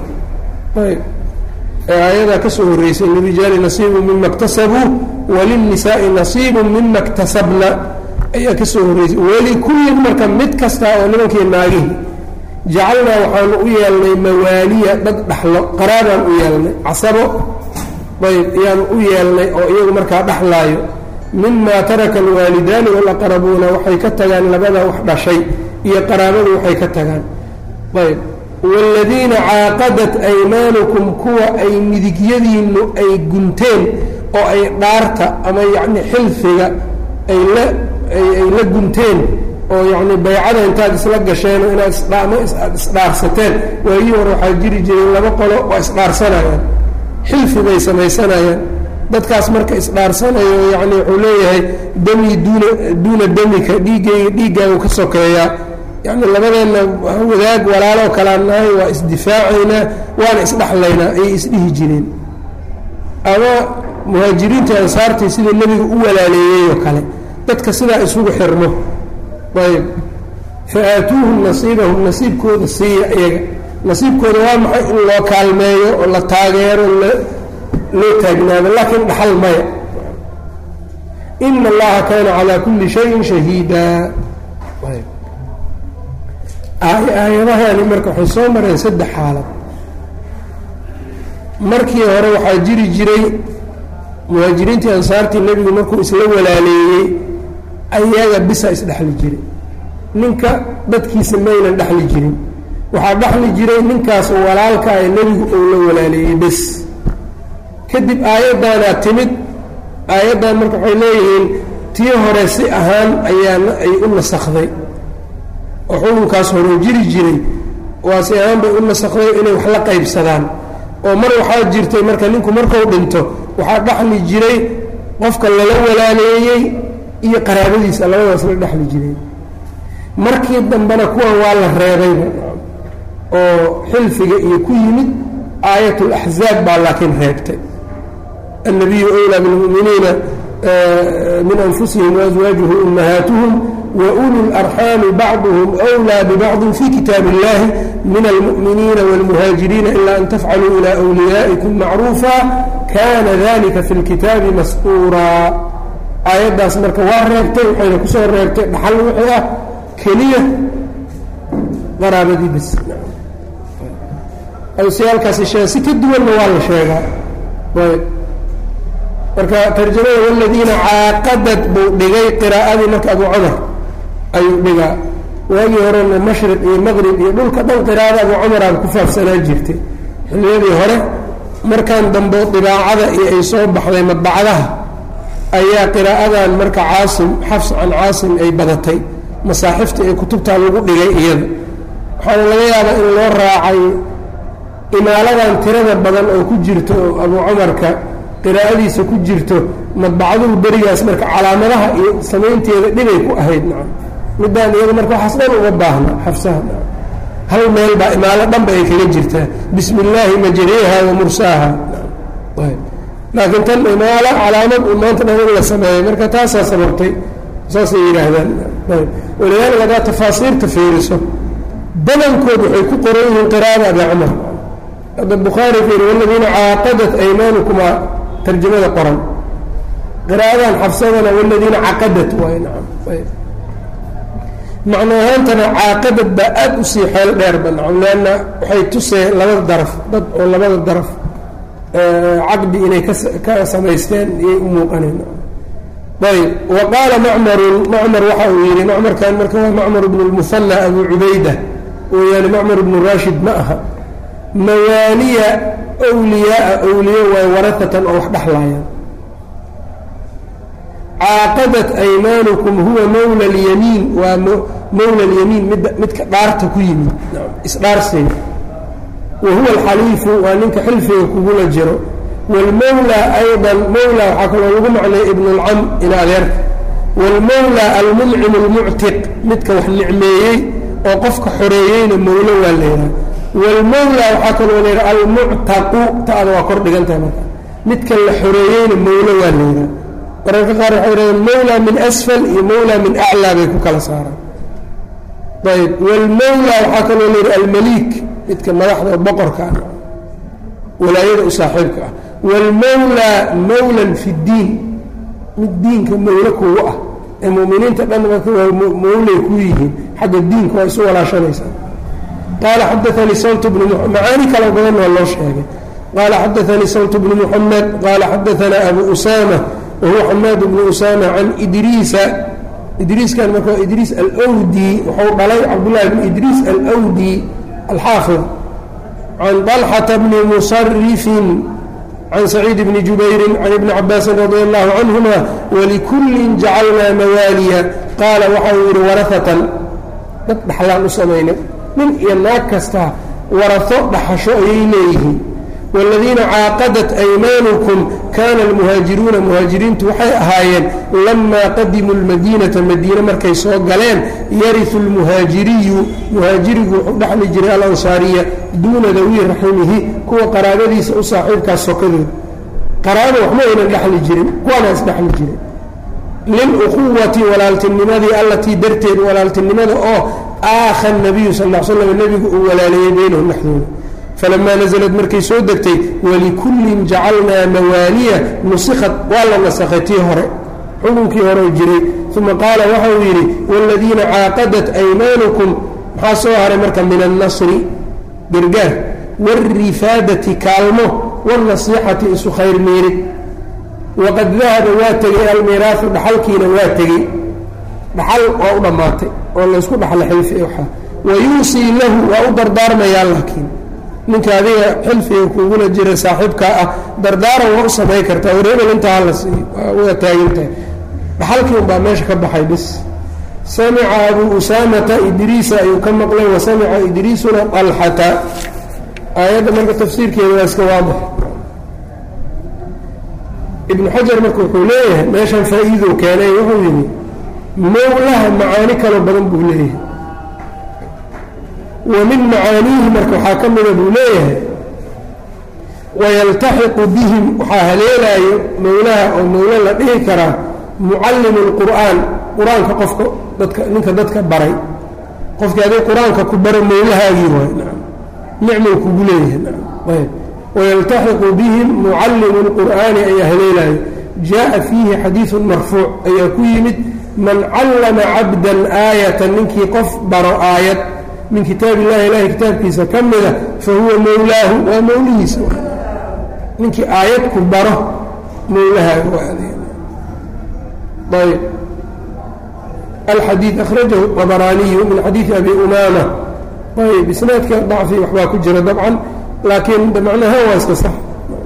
aayadaa ka soo horeysay lirijaali nasiibu mima اktasabuu walinnisaa'i nasiibu mima اktasabna ayaa ka soo horeysay walikullin marka mid kastaa oo nimankii naagihii jacalnaa waxaanu u yeelnay mawaaliya dad dhaxlo qaraabaan u yeelnay casabo ayb ayaanu u yeelnay oo iyagu markaa dhaxlaayo mimaa taraka alwaalidaani walaqrabuuna waxay ka tagaan labada wax dhashay iyo qaraabadu waxay ka tagaan ayb waaladiina caaqadat aymaanukum kuwa ay midigyadiinnu ay gunteen oo ay dhaarta ama yacni xilfiga ay la gunteen oo yacni baycada intaad isla gasheen inaad aad isdhaarsateen waagii hore waxaa jiri jiray laba qolo waa isdhaarsanayaan xilfi bay samaysanayaan dadkaas marka isdhaarsanayo yacni wuxuu leeyahay dami duuna damika dhiiggaagu ka sokeeyaa yacni labadeenna wadaag walaaloo kalaan nahay waa isdifaacaynaa waana isdhaxlaynaa ayay isdhihi jireen ama muhaajiriinta ansaartii sida nebiga u walaaleeyey oo kale dadka sidaa isugu xirmo ayb fa-aatuuhum nasiibahum nasiibkooda siiya iyaga nasiibkooda waa maxay in loo kaalmeeyo oo la taageero loo taagnaado laakiin dhaxal maya ina allaha kaana calaa kulli shayin shahiida aayadahani marka waxay soo mareen 3 xaalad markii hore waxaa jiri jiray muhaajiriintii ansaartii nebigu markuu isla walaaleeyey ayaga bisa isdhexli jiray ninka dadkiisa maynan dhexli jirin waxaa dhexli jiray ninkaas walaalka ee nebigu uu la walaaleeyey bes kadib aayaddaanaa timid aayaddan marka waxay leeyihiin tii hore si ahaan ay u nasakday oo xukunkaas hore jiri jiray waa si ahaan bay u nasakday inay wax la qaybsadaan oo mar waxaa jirtay marka ninku markuu dhinto waxaa dhexli jiray qofka lala walaaleeyey iyo qaraabadiisa labadaas la dhexli jiray markii dambena kuwan waa la reebayba oo xilfiga iyo ku yimid aayatul axzaab baa laakiin reebtay النبي أولى بالمؤمنين من أنفسهم وأزواجه أمهاتهم وأولو الأرحام بعضهم أولى ببعض في كتاب الله من المؤمنين والمهاجرين إلا أن تفعلوا إلى أوليائكم معروفا كان ذلك في الكتاب مسطورا آيات داس مركا واريبتين وحين كسور ريبتين بحل وحيا كلية غرابة دي بس أو سيال كاسي شيء ستدول نوال شيئا marka tarjamada waladiina caaqadad buu dhigay qiraa'adii marka abu cumar ayuu dhigaa waagii horena mashriq iyo maqrib iyo dhulka dhan qiraa'ada abu cumar aan ku faafsanaa jirtay xilliyadii hore markaan dambe dibaacada iyo ay soo baxday madbacadaha ayaa qiraa'adan marka caasim xafs can caasim ay badatay masaaxifta ee kutubtaa lagu dhigay iyada waxaana laga yaabaa in loo raacay imaaladan tirada badan oo ku jirto oo abu cumarka qiraa'adiisa ku jirto madbacaduhu berigaas marka calaamadaha iyo samaynteeda dhibay ku ahayd nacam midaan iyada marka waxaas dhan uga baahna xafsaha nacam hal meel baa imaalo dhanba ay kaga jirtaa bismi illaahi majriiha wa mursaaha ayb laakiin tan imaalo calaamad uu maanta dhan in la sameeyey marka taasaa sababtay saasay yidhaahdaan ayb walidaalika haddaad tafaasiirta fiiriso badankood waxay ku qoran yihiin qiraa'ada abi cumar hadda bukhaari fiiri waladiina caaqadat aymaanukumaa tarjamada qoran qiraa'adan xafsadana waladiina caqadat waay nacam macno ahaantana caaqadad baa aada u sii xeel dheerba nacam leanna waxay tusee labada daraf dad oo labada daraf caqdi inay ka samaysteen iyay u muuqaneen ayb wa qaala macmarun macmar waxa uu yidhi macmarkan marka waa macmar bnu lmusanna abu cubayda weeyaani macmar bnu raashid ma aha mawaaliya wliyaaa awliye waay warahatan oo wax dhexlaayaan caaqadat aymaanukum huwa mawla اlyamiin waa mawla اlyamiin midka dhaarta ku yimid isdhaarsay wa huwa alxaliifu waa ninka xilfiga kugula jiro wاlmawla ayضa mawla waxaa kaloo lagu macnay ibn اlcam ila adeerka wاlmawla almuncim اlmuctiq midka wax nicmeeyey oo qofka xoreeyeyna mawlo waa leeyahay wاlmawla waxaa kaloo leeyahay almuctaqu taada waa kor dhigan tahay marka midka la xoreeyeyna mawlo waa leeyahay mararka qaar waxay yidhahdeen mawla min asfal iyo mawla min aclaa bay ku kala saaraan ayb wاlmawla waxaa kaloo leeyahay almaliik midka madaxda boqorka ah walaayada u saaxiibka ah wاlmawla mawlan fi اddiin mid diinka mawlo kugu ah ee mu'miniinta dhan marka waa mawlay ku yihiin xagga diinka waa isu walaashanaysaa qaala xadaanii sawt bnu macaani kala badan waa loo sheegay qaala xadaanii sawt bnu muxamed qaala xadaanaa abu usaama wahuwa xamaad bnu usaama can idriiskan marka waa idriis alwdi wuxuu dhalay cabdullahi bn idriis alwdi alxaafid can طalxata bni musarifin can saciid bni jubayrin can ibni cabaasin radi allahu canhuma walikullin jacalnaa mawaaliya qaala waxau yidhi warahatan dad dhaxlaan u samaynay nin iyo naag kasta waraho dhaxasho ayay leeyihiin wاladiina caaqadat aymaanukum kaana almuhaajiruuna muhaajiriintu waxay ahaayeen lamaa qadimuu lmadiinata madiine markay soo galeen yariu lmuhaajiriyu muhaajirigu wuxuu dhexli jiray alansaariya duuna dawi raximihi kuwa qaraabadiisa u saaxiibkaas sokadood qaraabo waxma aynan dhexli jirin kuwaanaas dhexli jirin lilukhuwati walaaltinimadii allatii darteed walaaltinimada oo aakha الnabiyu sal ll slam nebigu uu walaaliyey baynahum dhexdooda falamaa naزlad markay soo degtay walikullin jacalnaa mawaaliya nusikhat waa la nasakhay tii hore xukunkii hore jiray uma qaala waxa uu yidhi wاladiina caaqadat aymaanukum maxaa soo haray marka min الnasri gargaar wاlrifaadati kaalmo wاlnasiixati isu khayr meerid waqad dahaba waa tegey almiraahu dhaxalkiina waa tegey dhaxal waa u dhammaatay oo laysku dhaxla xilfi waaa wayuusii lahu waa u dardaarmayaa laakiin ninka adiga xilfiga kugula jira saaxiibkaa ah dardaaran waa u samay kartaa war hebel intaa hala siiyo waa taagintahay dhaxalkii unbaa meesha ka baxay bis samica abuu usaamata idriisa ayuu ka maqlay wa samica idriisuna alxata aayadda marka tafsiirkeeda waa iska waadix ibnu xajar marka wuxuu leeyahay meeshan faa-iidou keenay wuxuu yidhi mowlaha macaani kalo badan buu leeyahay wa min macaaniihi marka waxaa ka mida buu leeyahay wayaltaxiqu bihim waxaa haleelaayo mowlaha oo mowlo la dhihi karaa mucallimu lqur'aan qur-aanka qofka ninka dadka baray qofkii adig qur-aanka ku bara mowlahaagii waay nicmuu kugu leeyahay ayb wayaltaxiqu bihim mucallimu lqur'aani ayaa haleelaayo jaa fiihi xadiidu marfuuc ayaa ku yimid man callama cabdan aayatan ninkii qof baro aayad min kitaab illahi ilahay kitaabkiisa ka mida fa huwa mowlaahu waa mowlihiisa ninkii aayad ku baro mowlahaaga waa ayb alxadiid akhrajahu طabaraaniyu min xadiidi abi umaama ayb isnaadka dacfi waxbaa ku jira dabcan laakiin macnaha waa iska sax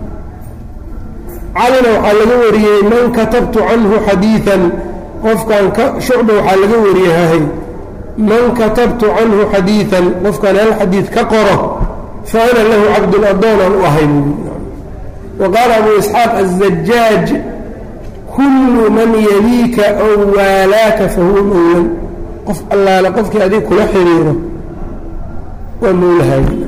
calina waxaa laga wariyey man katabtu canhu xadiiثan qofkan shucba waxaa laga wariyey hahay man katabtu canhu xadiiثan qofkan hal xadiid ka qoro fa ana lahu cabdun adoonaan u ahay wa qaala abu isxaaq aلzajaaj kullu man yaliika ow waalaaka fahuwa mowlan qof allaale qofkii adig kula xiriiro waa mowlahaagi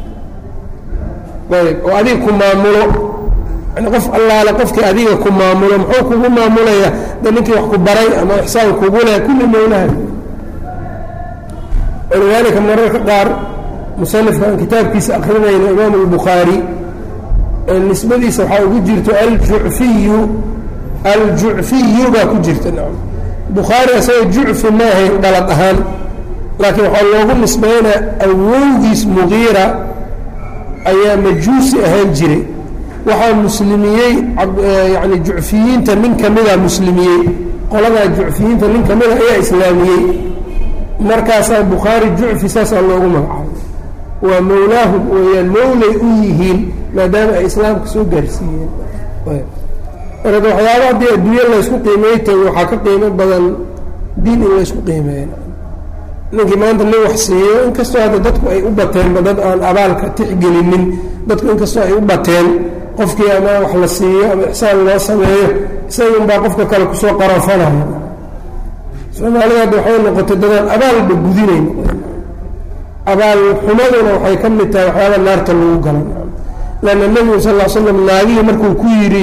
ayb oo adiga ku maamulo yani qof allaale qofkii adiga ku maamulo muxuu kugu maamulaya da ninkii wax ku baray ama ixsaan kugu leh kulli mowlahaagi walidaalika mararka qaar musanifka aan kitaabkiisa akrinayno imaamu albukhaari nisbadiisa waxaa ugu jirto aljucfiyu baa ku jirta bukhaari asagoo jucfi ma ahayn dhalad ahaan laakiin waxaa loogu nisbaynaa awowgiis mugiira ayaa majuusi ahaan jiray waxaa muslimiyey yani jucfiyiinta nin kamida muslimiyey qoladaa jucfiyiinta nin kamida ayaa islaamiyey markaasaa bukhaari jucfi saasaa loogu magacaabay waa mowlaahum weyaan mowlay u yihiin maadaama ay islaamka soo gaarsiiyeen marka waxyaaba haddii adduunya laysku qiimey tago waxaa ka qiimo badan diin in laysku qiimeeyo ninkii maanta nin wax siiyo inkastoo hadda dadku ay u bateenba dad aan abaalka tixgelinin dadku inkastoo ay u bateen qofkii ama wax la siiyo ama ixsaan loo sameeyo isaga unbaa qofka kale kusoo qarofanaya soomaalida hadda waxay noqotay dadaan abaalba gudinayn abaal xumaduna waxay ka mid tahay waxyaaba naarta lagu galan lanna nebigu sal l slam naagihii markuu ku yidhi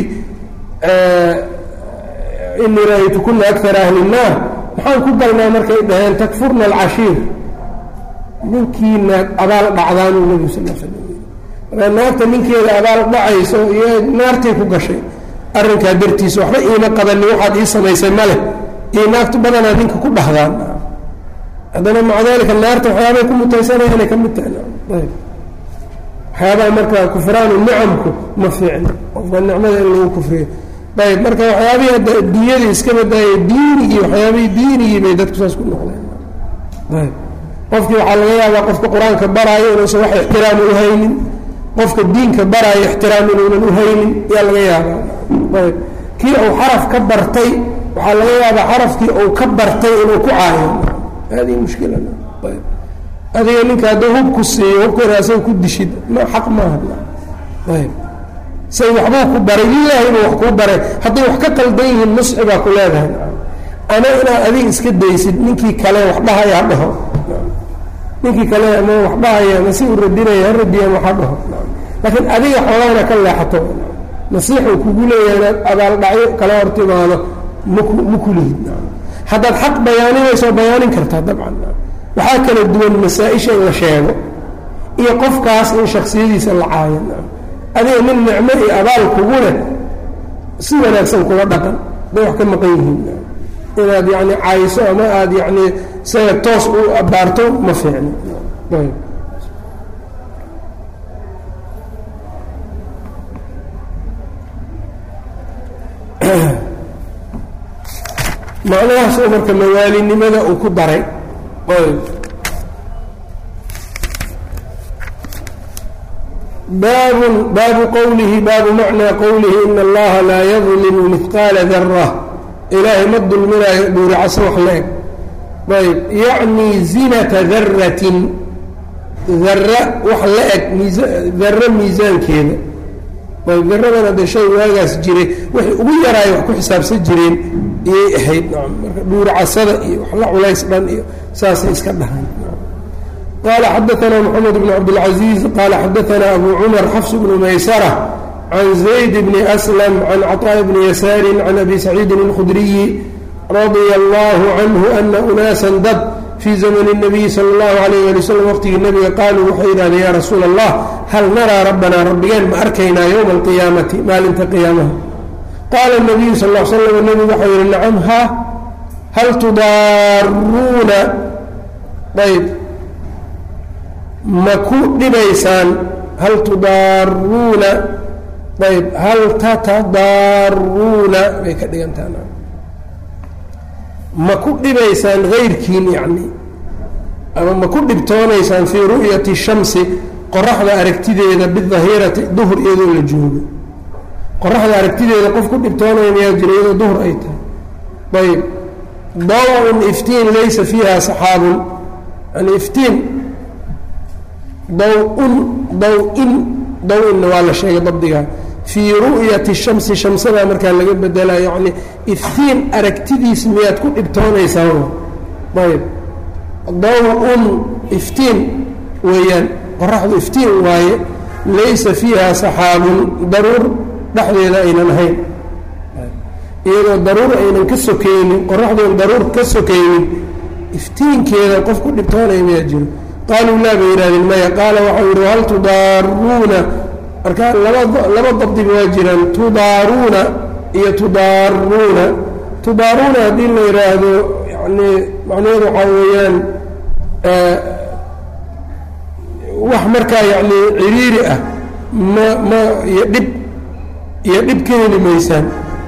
inii ra-aytu kuna akara ahli الnaar maxaan ku galnaa markay dhaheen takfurna alcashiir ninkiina abaal dhacdaanuu nebigu sal slam markaa naagta ninkeeda abaal dhacayso iyo naartay ku gashay arrinkaa dartiisa waxba iima qabanin waxaad ii samaysay ma leh iyo naagtu badanaa ninka ku dhahdaan haddana maca daalika naarta waxyaabay ku mutaysanaya inay ka mid tahay waxyaabaha markaa kufraanu nicamku ma fiicno qofka nicmada in lagu kufriyo ayb marka waxyaabihii hadda adduunyadii iska badaayay diinigii waxyaabihii diinigii bay dadku saas ku noqdeen ayb qofkii waxaa laga yaabaa qofka qur-aanka baraayo inuusan wax ixtiraam u haynin qofka diinka baraayo ixtiraam inuunan u haynin ayaa laga yaabaa ayb kii uu xaraf ka bartay waxaa laga yaabaa xarafkii uu ka bartay inuu ku caayo hadihi mushkila ayb adiga ninka hadduu hubku siiyo hubkana asaga ku dishid xaq maaha ayb say waxbuu ku baray lilaahi buu wax kuu baray hadday wax ka qaldan yihiin nusxi baa ku leedahay ama inaad adiga iska daysid ninkii kale wax dhahaya ha dhaho ninkii kale ama wax dhahaya ama si u radinaya ha radiya ama ha dhaho laakiin adiga xoolaana ka leexato nasiixuu kugu leeyahay inaad abaaldhacyo kala hor timaado ma kulihid haddaad xaq bayaaninayso bayaanin kartaa dabcan waxaa waxaa kala duwan masaa-isha in la sheego iyo qofkaas in shaksiyadiisa la caayo adiga nin nicmo iyo abaal kugu leh si wanaagsan kula dhaqan day wax ka maqan yihiin inaad yacni caayiso ama aada yacni isaga toos u abaarto ma fiicno macnahaas oo marka mawaalinimada uu ku daray baabu qowlihi baabu macnaa qowlihi ina allaha laa yadlimu mihqaala dara ilaahay ma dulminaayo dhuuricaso wax la eg ayb yacni zinata daratin dara wax la eg daro miisaankeeda ayb daradana dee shay waagaas jiray waxay ugu yaraayo wax ku xisaabsan jireen iyay ahayd marka dhuuricasada iyo wax la culays dhan iyo saasay iska dhahaan qala xadaثna mحamed بn cabdالعaزيiز qala xadaثna abu cmar xfs bn maysرة can زayd bn أslm can cطاء bn yasaari can abi saciidi الkhudriyi radيa اllah canhu ana unaasa dad fii zamn الnabiyi salى اllahu عalayه ali wslam waqtigii nabiga qaaluu waxay yidhahdeen ya rasuula الlah hal naraa rabbanaa rabbigeen ma arkaynaa ywma اlqiyaamati maalinta qiyaamaha qaala الnabiyu sal ا slam nebigu waxau yihi nacam ha hal tudaaruuna ayb ma ku dhibaysaan hal tudaaruuna ayb hal tatadaaruuna bay ka dhigantaan ma ku dhibaysaan hayrkiin yacni ama ma ku dhibtoonaysaan fii ru'yati shamsi qoraxda aragtideeda bidahirati duhur iyadoo la joogo qoraxda aragtideeda qof ku dhibtoonaya mayaa jira iyadoo duhur ay tahay ayb daw-un iftiin laysa fiiha saxaabun yani iftiin daw-inna waa la sheegay dabdigaa fii ru'yati shamsi shamsadaa markaa laga bedelaa yacni iftiin aragtidiis miyaad ku dhibtoonaysaan ayb daw-un iftiin weeyaan qoraxdu iftiin waaye laysa fiiha saxaabun daruur dhexdeeda aynan ahayn iyadoo daruur aynan ka sokaynin qoraxdoon daruur ka sokaynin iftiinkeeda qof ku dhibtoonaya miyaa jiro qaaluu laa bay yidhahdeen maya qaala waxau yidhi hal tudaaruuna marka laba dabdiba waa jiraan tudaaruuna iyo tudaaruuna haddii la yidhaahdo yani macnaheedu waxaa weeyaan wax markaa yani ciriiri ah ma iyo dhib ka heli maysaan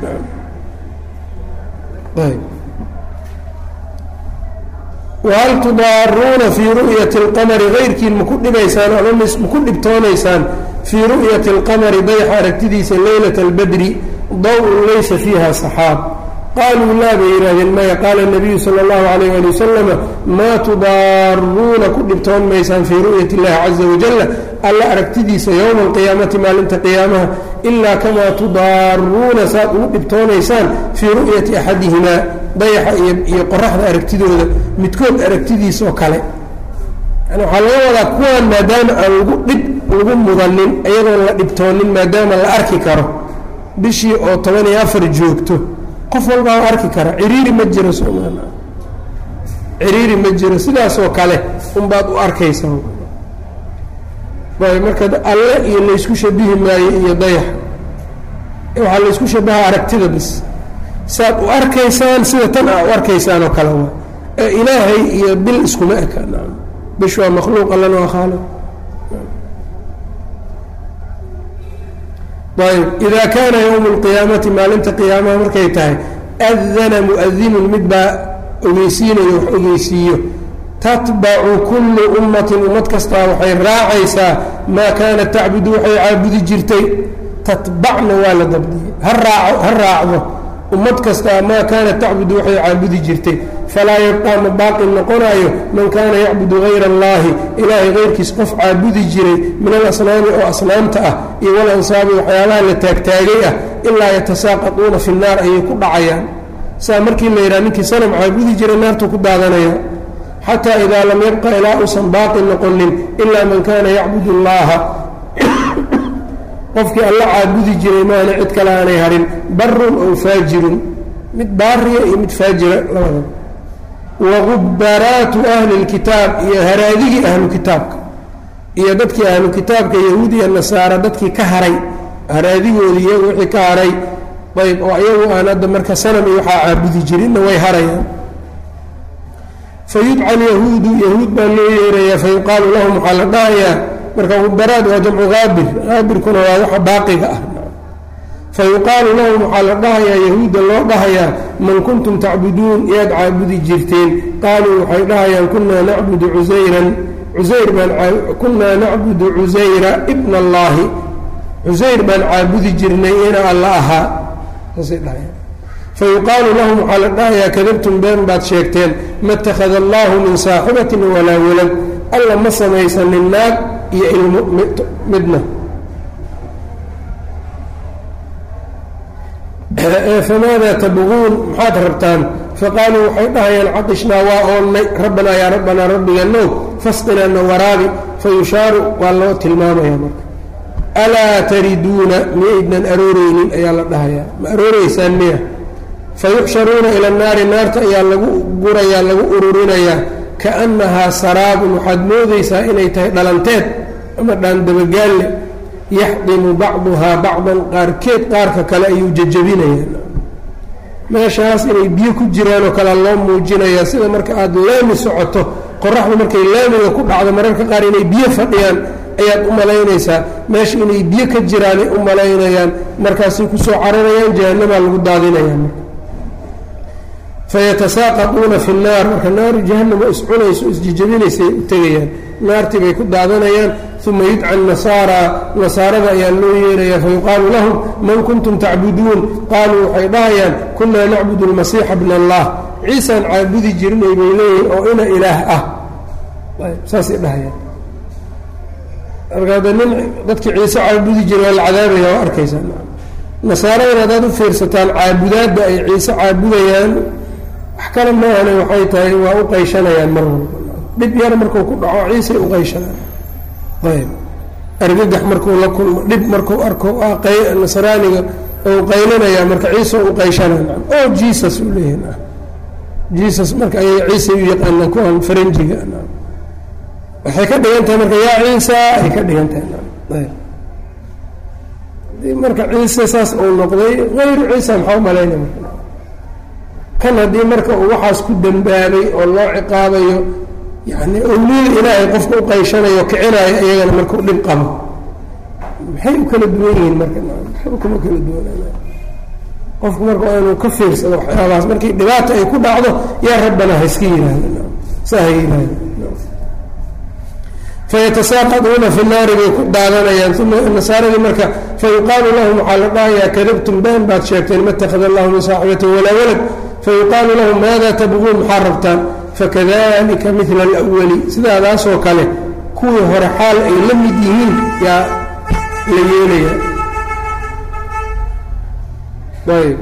wahal tudaaruuna fii ru'yati اlqamari hayrkiin maku dhibaysaan ama maku dhibtoonaysaan fii ru'yati اlqamari dayaxa aragtidiisa leylata اlbadri daw-un laysa fiiha saxaab qaaluu laa bay yidhahdeen maya qaala الnabiyu salى اllahu عalayh ali wasalama maa tudaaruuna ku dhibtoon maysaan fii ru'yati اllahi caza wajala alla aragtidiisa yowma alqiyaamati maalinta qiyaamaha ilaa kamaa tudaaruuna saad ugu dhibtoonaysaan fii ru'yati axadihimaa dayaxa iyo qoraxda aragtidooda midkood aragtidiisa oo kale yani waxaa laga wadaa kuwaan maadaama aan lagu mudanin iyadoon la dhibtoonin maadaama la arki karo bishii oo 14 joogto qof walbaa arki kara ciriiri ma jiro somal ciriiri ma jiro sidaasoo kale unbaad u arkaysaa marka alle iyo laysku shabihi maayo iyo dayax waxaa laysku shabaha aragtida bis saad u arkaysaan sida tan aa u arkaysaan oo kale waa ee ilaahay iyo bil iskuma eka bish waa makhluuq allana waa khaaliq ayb idaa kaana yowmu اlqiyaamati maalinta qiyaamaha markay tahay adana muadinun mid baa ogeysiinayo wax ogeysiiyo tatbacu kullu ummatin ummad kastaa waxay raacaysaa maa kaanat tacbudu waxay caabudi jirtay tatbacna waa la dabdiyey ha raacdo ummad kastaa maa kaanat tacbudu waxay caabudi jirtay falaa yabqaa ma baaqi noqonaayo man kaana yacbudu hayra allahi ilaahay hayrkiis qof caabudi jiray min alasnaami oo asnaamta ah iyo walansaabi waxyaalaha la taagtaagay ah ilaa yatasaaqaduuna fi nnaar ayay ku dhacayaan saa markii la yidhaha ninkii sanam caabudi jiray naartuu ku daadanaya xataa idaa lam yabqa ilaa uusan baaqi noqonin ilaa man kaana yacbudu allaha qofkii alla caabudi jiray maana cid kale aanay harin barun ow faajirun mid baariya iyo mid faajira labadaba wagubaraatu ahli lkitaab iyo haraadigii ahlu kitaabka iyo dadkii ahlu kitaabka yahuudiya nasaara dadkii ka haray haraadigoodii iyagu wixii ka haray ayb oo iyagu aan hadda marka sanam iyo waxaa caabudi jirinna way harayaan fayudca alyahuudu yahuud baa loo yeerayaa fayuqaalu lahum waxaa la dhahayaa marka gubaraad waa jamcu haabir haabirkuna waa waxa baaqiga ah fayuqaalu lahum waxaa la dhahayaa yahuudda loo dhahayaa man kuntum tacbuduun yaad caabudi jirteen qaaluu waxay dhahayaan kunaa nacbudu cusayran kunaa nacbudu cusayra ibna allaahi cusayr baan caabudi jirnay ina alla ahaa saasay dhahayaan fayuqaalu lahum waxaa la dhahayaa kadabtum been baad sheegteen ma اtakhada allahu min saaxibatin walaa walad alla ma samaysanin naag iyo ilmo midna famaada tabquun maxaad rabtaan faqaaluu waxay dhahayaan catishnaa waa oonnay rabbanaa yaa rabbanaa rabbiganow fasqinaana waraabi fayushaaru waa loo tilmaamaya marka alaa tariduuna miyaydnan arooreynin ayaa la dhahayaa ma arooreysaan miya fayuxsharuuna ila naari naarta ayaa lagu gurayaa lagu ururinayaa kaannahaa saraabun waxaad moodaysaa inay tahay dhalanteed ama dhaandabagaalle yaxdimu bacduhaa bacdan qaarkeed qaarka kale ayuu jajabinayaa meeshaas inay biyo ku jiraanoo kalea loo muujinayaa sida marka aada laami socoto qoraxdu markay laamiga ku dhacdo mararka qaar inay biyo fadhiyaan ayaad u malaynaysaa meesha inay biyo ka jiraanay u malaynayaan markaasay kusoo cararayaan jahannamaa lagu daadinayaa marka fayatasaaqaduuna fi nnaar marka naaru jahannama iscunayso isjijabinaysay u tegayaan naartii bay ku daadanayaan uma yudca nasaarada ayaa loo yeerayaa fayuqaalu lahum man kuntum tacbuduun qaaluu waxay dhahayaan kunaa nacbudu lmasiixa bna allah ciisaan caabudi jirnay bay leeyihin oo ina ilaah ah saasay dhahayaan markaada nin dadkii ciise caabudi jiray waa la cadaabaya waa arkaysaa nasaaradana haddaad u fiirsataan caabudaadda ay ciise caabudayaan wax kale maahane waxay tahay waa u qayshanayaan mar walba dhib yar markuu ku dhaco ciisay u qayshanaan ayb argagax markuu la kulmo dhib markuu arko nasraaniga ou qaylanayaa marka ciise u qayshanaan oo jesus u leeyahin jesus marka ayay ciise u yaqaanaan kuwan faranjiga waxay ka dhigan tahay marka yaa ciisa ay ka dhigan tahay ayb marka ciise saas uu noqday hayru ciisa maxaa umalayna marka kan haddii marka uu waxaas ku dambaabay oo loo ciqaabayo yani owliyada ilaahay qofka u qayshanayo kicinaayo iyagana markuu dhib qabo maxay u kala duwan yihiin marka waxba kuma kala duwanaan qofku marka waa inuu ka fiirsado waxyaabahaas markii dhibaata ay ku dhacdo yaa rabbana ha iska yihahda saa ha yihahda fayatasaaqaduuna fi naari bay ku daadanayaan uma nasaaradii marka fayuqaalu lahum waxaa la dhahayaa kadabtum been baad sheegteen ma اtakhada allahu min saaxibatin walaa walad fayuqaalu lahum maada tabquun maxaa rabtaan fakadalika midla alawali sidaadaasoo kale kuwii hore xaal ay la mid yihiin yaa la yeelaya ayb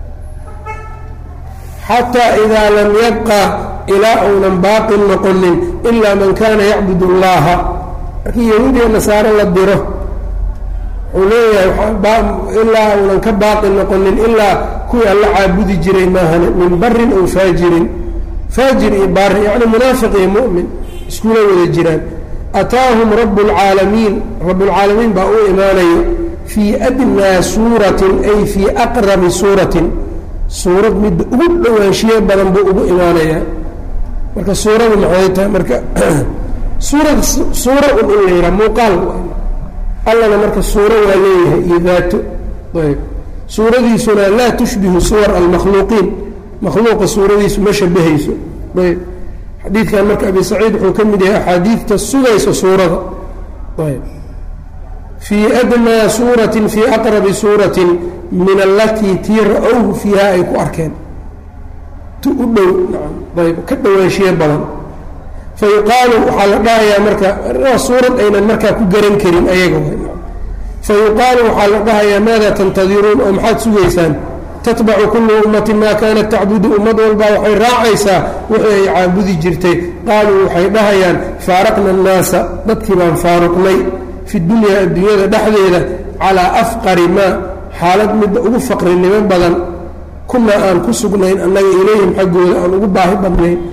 xataa idaa lam yabqa ilaa uunan baaqin noqonin ilaa man kaana yacbud اllaha markii yahuudiya nasaare la diro wuxuu leeyahay ilaa uunan ka baaqi noqonin ilaa kuwii alla caabudi jiray maahane min barin ow faajirin faajir iyo baari yacni munaafiq iyo mu'min iskula wada jiraan ataahum rabu اlcaalamiin rabbulcaalamiin baa u imaanayo fii adnaa suuratin ay fii aqrabi suuratin suurad midda ugu dhowaanshiye badan buu ugu imaanayaa marka suuradu maxay tahay marka suura un in la yidhaha muuqaal allana marka suuro waa leeyahay iyo daato ayb suuradiisuna laa tushbihu suwar almakhluuqiin makhluuqa suuradiisu ma shabahayso ayb xadiidkan marka abi saciid wuxuu ka mid yahay axaadiidta sugaysa suurada ayb fii adnaa suuratin fii aqrabi suuratin min allatii tii ra-owhu fiiha ay ku arkeen tu u dhow ayb ka dhowaanshiye badan fayuqaalu waxaa la dhahayaa marka suurad aynan markaa ku garan karin ayaga fayuqaalu waxaa la dhahayaa maada tantadiruun oo maxaad sugaysaan tatbacu kullu ummatin maa kaanat tacbudu ummad walbaa waxay raacaysaa wixii ay caabudi jirtay qaaluu waxay dhahayaan faaraqna annaasa dadkii baan faaruqnay fi dunyaa adduunyada dhexdeeda calaa afqari maa xaalad midda ugu faqrinimo badan kunaa aan ku sugnayn annaga ilayhim xaggooda aan ugu baahi badnayn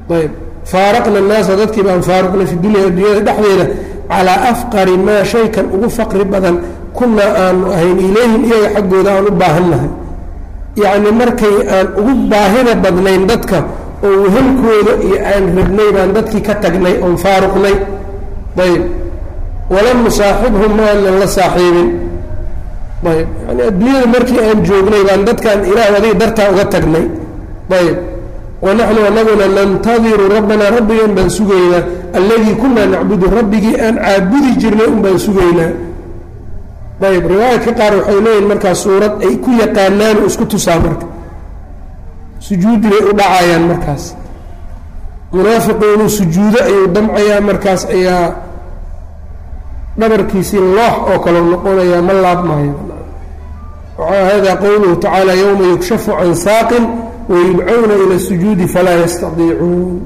ayb faaraqna الnaasa dadkii baan faaruqnay fi dunya addunyada dhexdeeda calىa afqari maa shaykan ugu faqri badan kunaa aanu ahayn ilayhim iyaga xaggooda aan u baahannahay yacni markay aan ugu baahida badnayn dadka oo wehelkooda iyo aan rabnay baan dadkii ka tagnay oon faaruqnay ayb walam nusaaxibhum ma aanan la saaxiibin ayb yani adduunyada markii aan joognay baan dadkaan ilaah adiga dartaa uga tagnay ayb wanaxnu anaguna nantadiru rabbanaa rabbigan baan sugaynaa alladii kunaa nacbudu rabbigii aan caabudi jirnay un baan sugaynaa ayb riwaayadka qaar waxay leeyihin markaas suurad ay ku yaqaanaan oo isku tusaa marka sujuudi bay u dhacayaan markaas munaafiqu inuu sujuudo ayuu damcayaa markaas ayaa dhabarkiisii loox oo kale noqonayaa ma laabmaayo hada qowluhu tacaala yowma yukshafu can saaqin wayudcawna ila sujuudi falaa yastadiicuun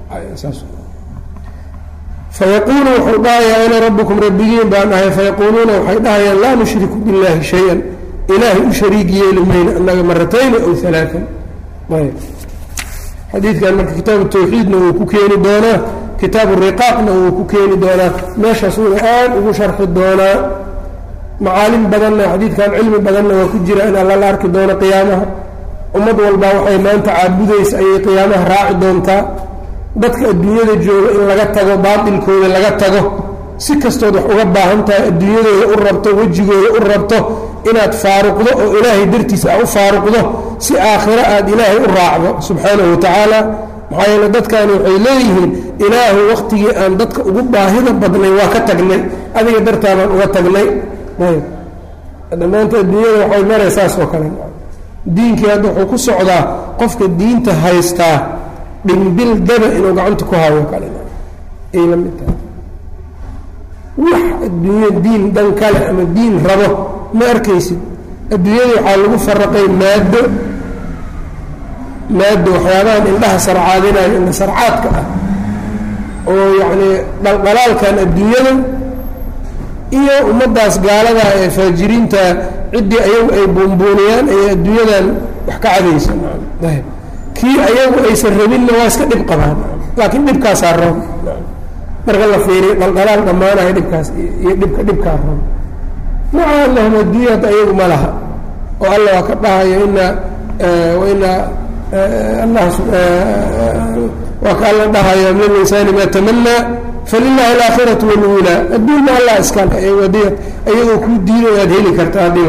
fayaquulu wuxuu dhahayaa ana rabbukum rabbigiin baan ahay fayaquuluuna waxay dhahayaan laa nushriku biاllahi shay-an ilaahay u shariig yeeli mayno annaga maratayni aw alaaan ayb xadiidkan marka kitaabu tawxiidna wuu ku keeni doonaa kitaabu riqaaqna wuu ku keeni doonaa meeshaas wuuna aad ugu sharxi doonaa macaalim badanna xadiidkan cilmi badanna waa ku jira in alla la arki doono qiyaamaha ummad walbaa waxay maanta caabudaysa ayay qiyaamaha raaci doontaa dadka adduunyada jooga in laga tago baatilkooda laga tago si kastood wax uga baahan tahay adduunyadooda u rabto wejigooda u rabto inaad faaruqdo oo ilaahay dartiisa a u faaruqdo si aakhiro aad ilaahay u raacdo subxaanahu watacaala maxaa yeele dadkaani waxay leeyihiin ilaahu waqtigii aan dadka ugu baahida badnay waa ka tagnay adiga dartaabaan uga tagnay ayb dhammaanta adduunyada waxay maray saas oo kale diinkii hadda wuxuu ku socdaa qofka diinta haystaa dhimbil daba inuu gacanta ku hayo kale ay la mid tahay wax adduunyo diin dhan kale ama diin rabo ma arkaysid adduunyada waxaa lagu faraqay maado waxyaabahan indhaha sarcaadinayo indha sarcaadka ah oo yacnii dhaldhalaalkan adduunyada iyo ummaddaas gaalada ee faajiriinta ciddii ayagu ay buunbuuniyaan ay adduunyadan wax ka cadaysa ayb kii ayagu aysan rabinna waa iska dhib qabaan laakiin dhibkaasaa rab marka la fiiriyo dhaldhalaal dhammaanayo dhibkaas iyo dhibkaa rab maca allahum adduunya hadda ayagu ma laha oo alla waa ka dhahayo ina allah waa ka alla dhahayo min alinsaani maa tamanaa falilahi alaakhiratu waluulaa adduunna allah iskale ayagoo kuu diiday aad heli karta haddii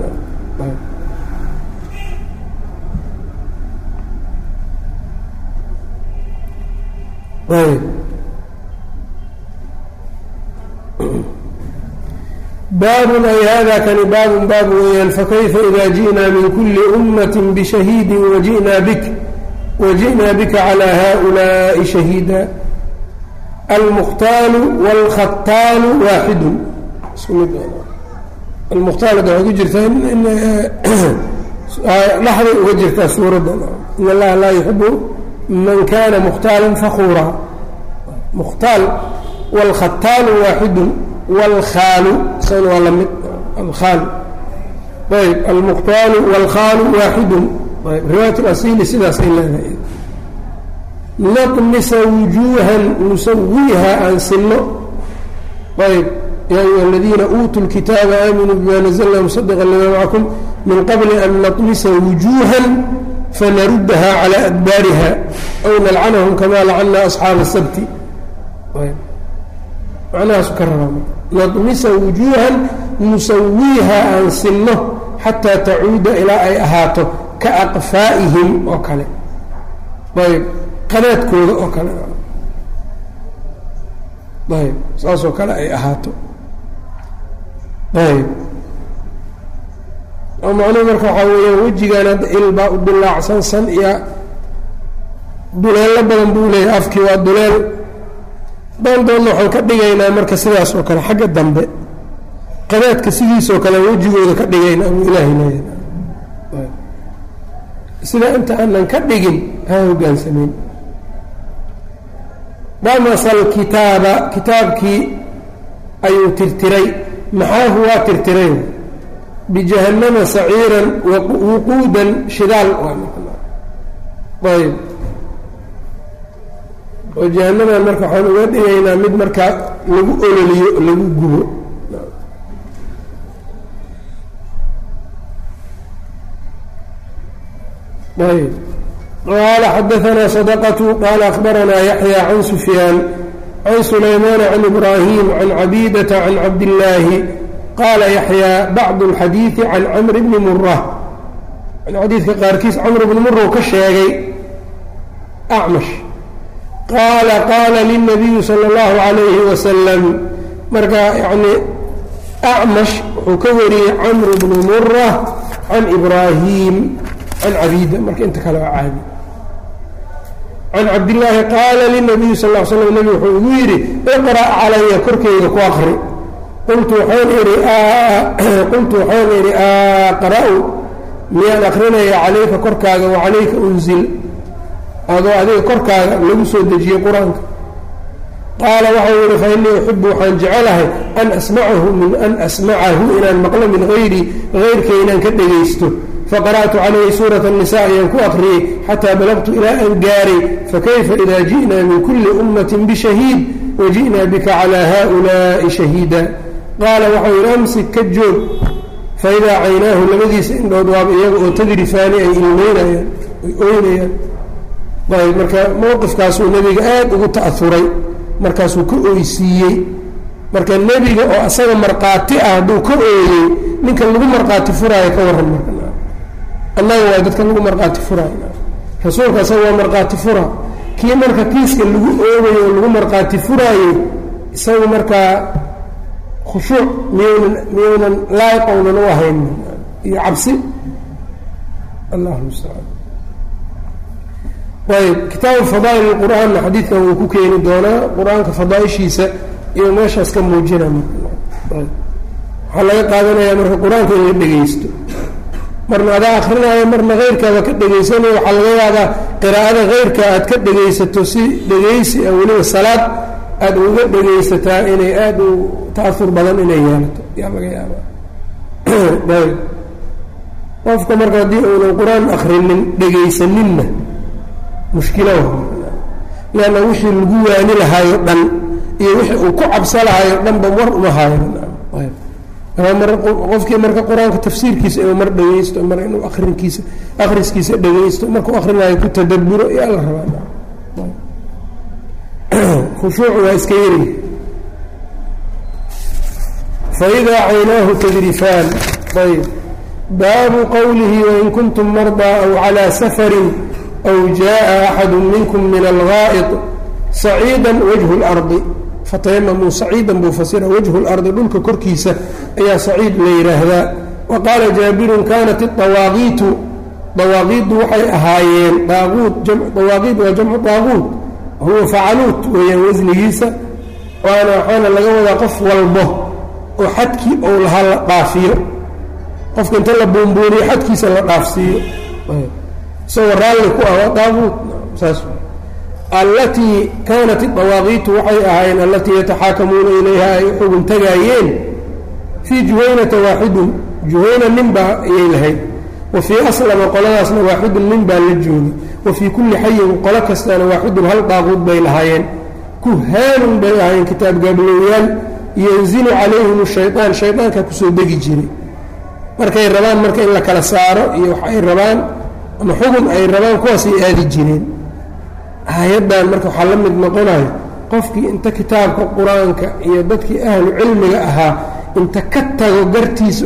baabun ay hada kani baabun baab weeyaan fakayfa ida ji'naa min kuli ummati bishahiidin waji'naa bika calى haؤulaaءi shahiida almukhtaalu wاlkhataalu waaxidu almukhtaal waxay ku jirtaa dhaxday uga jirtaa suuradda in allaha laa yuxibu man kana mukhtaalan fakuura mukhtaal wاlkhataalu waaxidu wاlkhaalu san waa la mid alkhaal ayb almukhtaalu wاlkhaalu waaxidu ayb riwaayat اlasili sidaasay leedahay naqmisa wujuuhan nusawiha aan sinno ayb yaa ayuha aladiina uutuu lkitaaba aaminuu bima nazlna musadiqa lima macakum min qabli an naqmisa wujuuhan fanaruddaha calى adbaariha aw nalcanahum kama lacana asxaaba الsabti ayb macnahaasu ka rabaa naqmisa wujuuhan nusawiiha aan sinno xataa tacuuda ilaa ay ahaato ka aqfaa'ihim oo kale ayb qanaadkooda oo kale ayb saasoo kale ay ahaato ayb oo macnuhu marka waxaa weeyaan wejigaan hadda ilbaa u dilaacsan san iyo duleello badan buu leeyahay afkii waa duleel doondoonna waxaan ka dhigaynaa marka sidaas oo kale xagga dambe qanaadka sidiisoo kale wejigooda ka dhigaynaa buu ilaahay leeyahay sida inta aanan ka dhigin ha hogaansamayn damasa alkitaaba kitaabkii ayuu tirtiray maxaahu waa tirtiray bijahannama saciiran wuquudan shidaal ayb oo jahannama marka waxaan uga dhigaynaa mid markaa lagu ololiyo lagu gubo. ayb qaala xadaanaa sadaqatu qaala akhbaranaa yaxya can sufyaan can sulaymaan can ibraahim can cabiidata can cabdillaahi qaala yaxyaa bacdu alxadiidi can camr bni mura xadiidka qaarkiis camr bni mura u ka sheegay acmash qaala qaala lilnabiyi sala allahu calayhi wasalam marka yani acmash wuxuu ka wariyey camr bni mura can ibraahim can cabiida marka inta kale waa caadi can cabdillaahi qaala lilnabiyi sal l slam nebi wuxuu igu yidhi iqra' calaya korkeyga ku akri qultu waxaan idhi aqra'u miyaan akrinaya calayka korkaaga wa calayka unzil adoo adiga korkaaga lagu soo dejiyey qur-aanka qaala waxau yihi fa innii uxibu waxaan jecelahay an asmacahu inaan maqlo min hayri hayrkay inaan ka dhegaysto faqara'tu calayhi suurata الnisa ayaan ku akriyey xataa balagtu ilaa aan gaaray fakayfa ida ji'naa min kuli ummatin bishahiid waji'naa bika calaa haؤulaa'i shahiida qaala waxau yidhi amsik ka joog faidaa caynaahu labadiisa indhood waaba iyaga oo tadrifaani ay ilmeynayaan ay ooynayaan ayb marka mowqifkaasuu nebiga aad ugu ta'auray markaasuu ka oysiiyey marka nebiga oo asaga markhaati ah hadduu ka ooyey ninkan lagu markhaati furaayo ka warran marka annaga waa dadka lagu markhaati furaayo rasuulka asaga waa markhaati fura kii marka kiiska lagu oogayo oo lagu markhaati furaayo isagu markaa khushuuc miyuunan laa'iqownan u ahayn iyo cabsi allahu mustacaan ayb kitaabu fadaa'il اlqur'aanna xadiidkan wuu ku keeni doonaa qur-aanka fadaaishiisa iyo meeshaas ka muujina waxaa laga qaadanayaa marka qur-aanka in la dhegaysto marna adaa akrinaayo marna keyrkaada ka dhegaysanayo waxaa laga yaabaa qiraa'ada keyrka aad ka dhegaysato si dhegaysi a weliba salaad aada uga dhegaysataa inay aada u ta'ahur badan inay yeelato yaa laga yaabaa ayb qofka marka haddii uunan qur-aan akrinin dhegaysaninna mushkilo leanna wixii lagu waani lahaayo dhan iyo wixii uu ku cabso lahaayo dhanba war uma haayo qofkii marka qur-aanka tafsiirkiisa inuu mar dhegaysto mar inuu akhriskiisa dhegaysto markuu akrinaayo ku tadaburo yaa la rabaa khushuucu waa iska yari faidaa caynaahu tadrifaan ayb baabu qowlihi wain kuntum mardaa aw calىa safarin aw jaءa axadu minkum min algaa'id saciida wajhu اlardi fatayamamuu saciidan buu fasira wajhu اlardi dhulka korkiisa ayaa saciid la yidhaahdaa wa qaala jaabirun kanat اdawaaqiitu dawaaqiiddu waxay ahaayeen dawaaqiid waa jamcu daaquud huwa facaluut weeyaan wasnigiisa waxaana laga wadaa qof walbo oo xadkii ou lahaa la dhaafiyo qofka inta la buunbuuniyo xadkiisa la dhaafsiiyo isagoo raalli ku ah waa daaquud saas allatii kaanat idawaaqiitu waxay ahaayeen allatii yataxaakamuuna ilayha ay xugun tagaayeen fii juhaynata waaxidun juhayna nin baa ayay lahayd wa fii aslama qoladaasna waaxidun nin baa la joogay wa fii kulli xayin qolo kastaana waaxidun hal daaquud bay lahaayeen kuhaanun bay ahaayeen kitaab gaablowayaal yanzilu calayhim shayaan shaydaanka kusoo degi jiray markay rabaan marka in la kala saaro iyo wax ay rabaan ama xugun ay rabaan kuwaasay aadi jireen aayaddan marka waxaa la mid noqonayo qofkii inta kitaabka qur-aanka iyo dadkii ahlu cilmiga ahaa inta ka tago gartiisa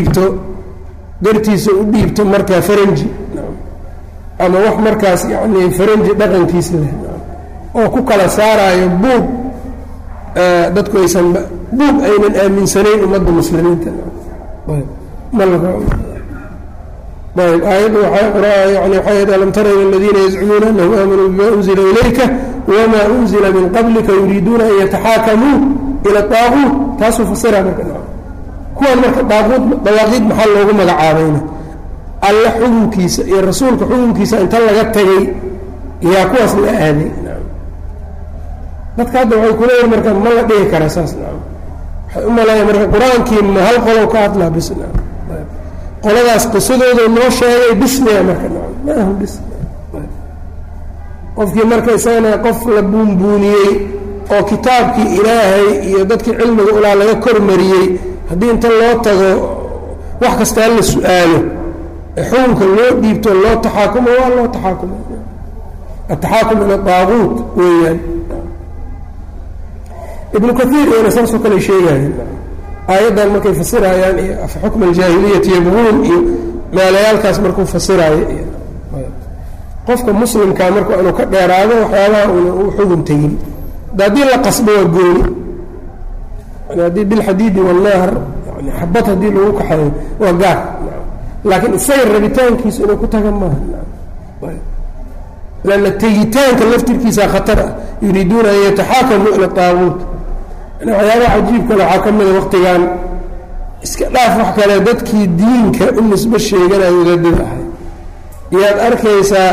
u dhiibto markaa faranji ama wax markaas yacni faranji dhaqankiisa leh oo ku kala saaraayo buug dadku aysan buug aynan aaminsanayn ummadda muslimiinta aayaddu waxay alam tara ila aladiina yazcumuuna anahum aamanuu bima unzila ilayka wamaa unzila min qablika yuriiduuna an yataxaakamuu ila daaquud taasuu fasira marka kuwan marka dawaaqiid maxaa loogu magacaabayna alla xukunkiisa iyo rasuulka xukunkiisa inta laga tegay yaa kuwaas la aaday dadka hadda waxay kuleeyihin marka ma la dhihi kara saas waxay u maleeya marka qur-aankii ma hal qolow ka hadlaa bis qoladaas qisadooda noo sheegay bismiya marka maahan bis qofkii marka isagana qof la buunbuuniyey oo kitaabkii ilaahay iyo dadkii cilmiga ulaa laga kormariyey haddii inta loo tago wax kastaa la su-aalo xukunka loo dhiibto loo taxaakumo waa loo taxaakumo ataxaakum ila daaquut weeyaan ibnu kaiir iyana saasoo kale sheegayeen aayaddan markay fasirayaan iyo xukma aljaahiliyati yabquun iyo maalayaalkaas markuu fasiraayo qofka muslimkaa marka inuu ka dheeraado waxyaabaha una u xugun tegin haddii la qasbo waa gooni yani haddii bilxadiidi walnahr yani xabad haddii lagu kaxeeyo waa gaar laakiin isaga rabitaankiisu inuu ku taga maaha lanna tegitaanka laftirkiisa khatar ah yuriiduuna an yataxaakamu ila taaguut yani waxyaabaha cajiibkale waxaa ka mida waqtigan iska dhaaf wax kale dadkii diinka u nisbo sheeganayo wadaadada ahay iyaad arkaysaa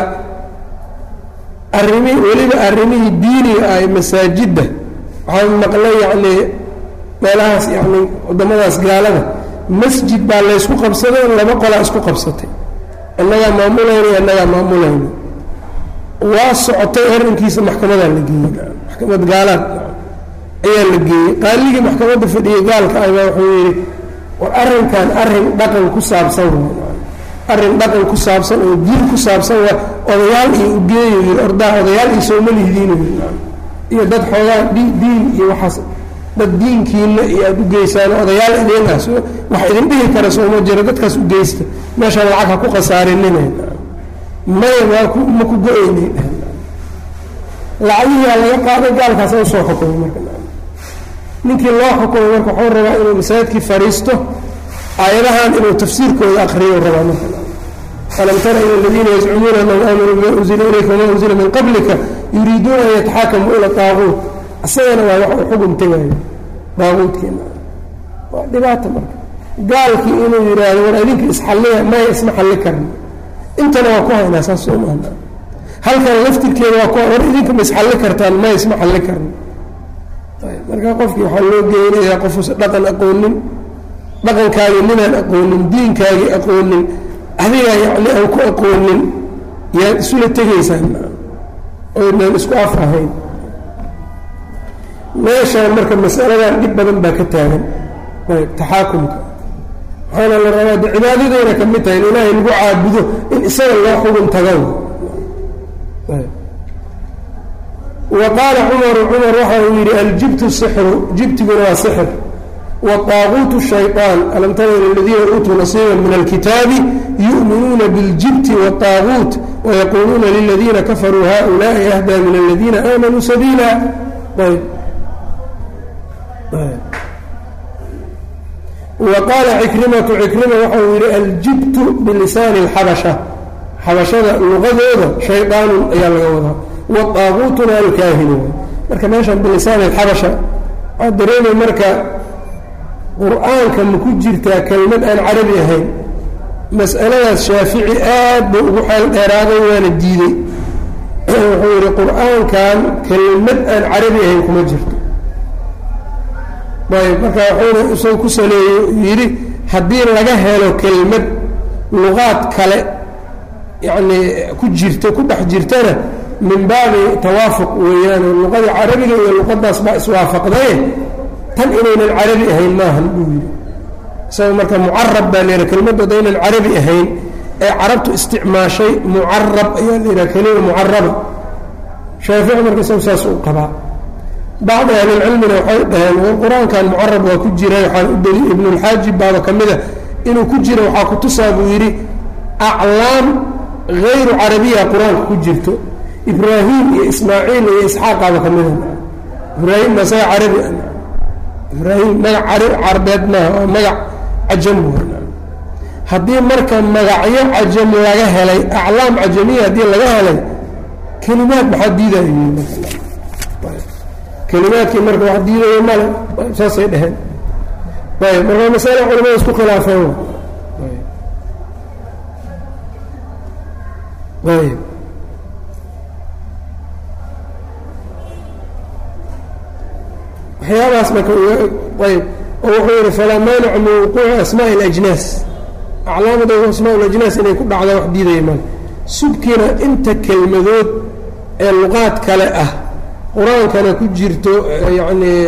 weliba arrimihii diiniga ah masaajidda waxaan maqlay yacni meelahaas yani waddamadaas gaalada masjid baa laysku qabsaday laba qolaa isku qabsatay annagaa maamulayna annagaa maamulayna waa socotay arrinkiisa maxkamadaa la geeyey maxkamad gaalaad ayaa la geeyey qaaligii maxkamadda fadhiyey gaalka abaa wuxuu yidhi war arrinkan arrin dhaqan ku saabsan arrin dhaqan ku saabsan oo diin ku saabsan waa odayaal iyo ugeeyo yidhi ordaha odayaal iyo sooma lihidiin iyo dad xoogaa diin iyo waxaas dad diinkiina iyo aada u geysaan odayaal idin ah wax idin dhihi kara sooma jiro dadkaas u geysta meeshaan lacag ha ku khasaarinina maya ma ku go-eyni lacagihiaa laga qaaday gaalkaasa usoo xukumay marka ninkii loo xukumay marka waxuu rabaa inuu masaajidkii fadhiisto aayadahan inuu tafsiirkooda akriyo rabaa marka alam tara ila aladiina yazcumuuna anahum aamanuu bima unzila ilayka wamaa unzila min qablika yuriiduuna an yataxaakamuu ila taaguut isagana waa wax uu xugum tegayo daaguudkiina waa dhibaata marka gaalkii inuu yidhaahdo war adinka isxalliya maya isma xalli karna intana waa ku haynaa saas soo maana halkan laftirkeeda waa ku war idinka ma isxalli kartaan maya isma xalli karna marka qofkii waxaa loo geynayaa qofuusa dhaqan aqoonin dhaqankaagii ninaan aqoonin diinkaagii aqoonin adigaa yacni aan ku aqoonin yaad isula tegaysaan oynaan isku af ahayn meeshaan marka masaladan dhib badan baa ka taagan taxaakumka waxaana la rabaa de cibaadadayna ka mid tahay in ilaahay lagu caabudo in isaga loo xugun tagow wa qaala cumaru cumar waxa uu yidhi aljibtu sixru jibtiguna waa sixr والطاغوت الشيطان ألم تر إلى الذين أوتوا نصيبا من الكتاب يؤمنون بالجبت والطاغوت ويقولون للذين كفروا هؤلاء أهدى من الذين آمنوا سبيلا طيب وقال عكرمة وحول الجبت بلسان الحبشة حبشة اللغة شيطان يلغوها والطاغوتنا الكاهنون مركا ماشا بلسان الحبشة درين مركا qur-aanka ma ku jirtaa kelmad aan carabi ahayn mas'aladaas shaafici aad buu ugu xeel dheeraaday waana diiday wuxuu yidhi qur-aankan kelmad aan carabi ahayn kuma jirto ayb marka wuxuuna isagu ku saleeyey yidhi haddii laga helo kelmad luqaad kale yacnii ku jirto ku dhex jirtana min baabi tawaafuq weeyaan luqadii carabiga iyo luqadaas baa iswaafaqdaye tan inaynan carabi ahayn maahan buu yidhi isagoo marka mucarab baa la yidhaha kelmadda hadaynan carabi ahayn ee carabtu isticmaashay mucarab ayaa la yidhaha kelima mucaraba shaafici marka isagu saas uu qabaa bacdi ahlilcilmina waxay dhaheen war qur-aankan mucarab waa ku jira waxaan u deli ibnulxaajib baaba ka mida inuu ku jiro waxaa ku tusaa buu yidhi aclaam hayru carabiya qur-aanka ku jirto ibraahim iyo ismaaciil iyo isxaaqaaba ka mida ibraahim ba isaga carabi ibraahim magac carbeed maaha oo magac cajam haddii marka magacyo cajam laga helay aclaam cajamiya haddii laga helay kelimaad maxaa diidayo kelimaadkii marka wax diidayo male saasay dheheen ayb marka masale culamada isku khilaafeen ayb waxyaabahaas marka ayb oo wuxuu yihi falaa maanicu min wuquuci asmaaءi اlajnaas aclaamada asmaa اlajnaas inay ku dhacda wax diidaya male subkiina inta kelmadood ee luqaad kale ah qur-aankana ku jirto yacnii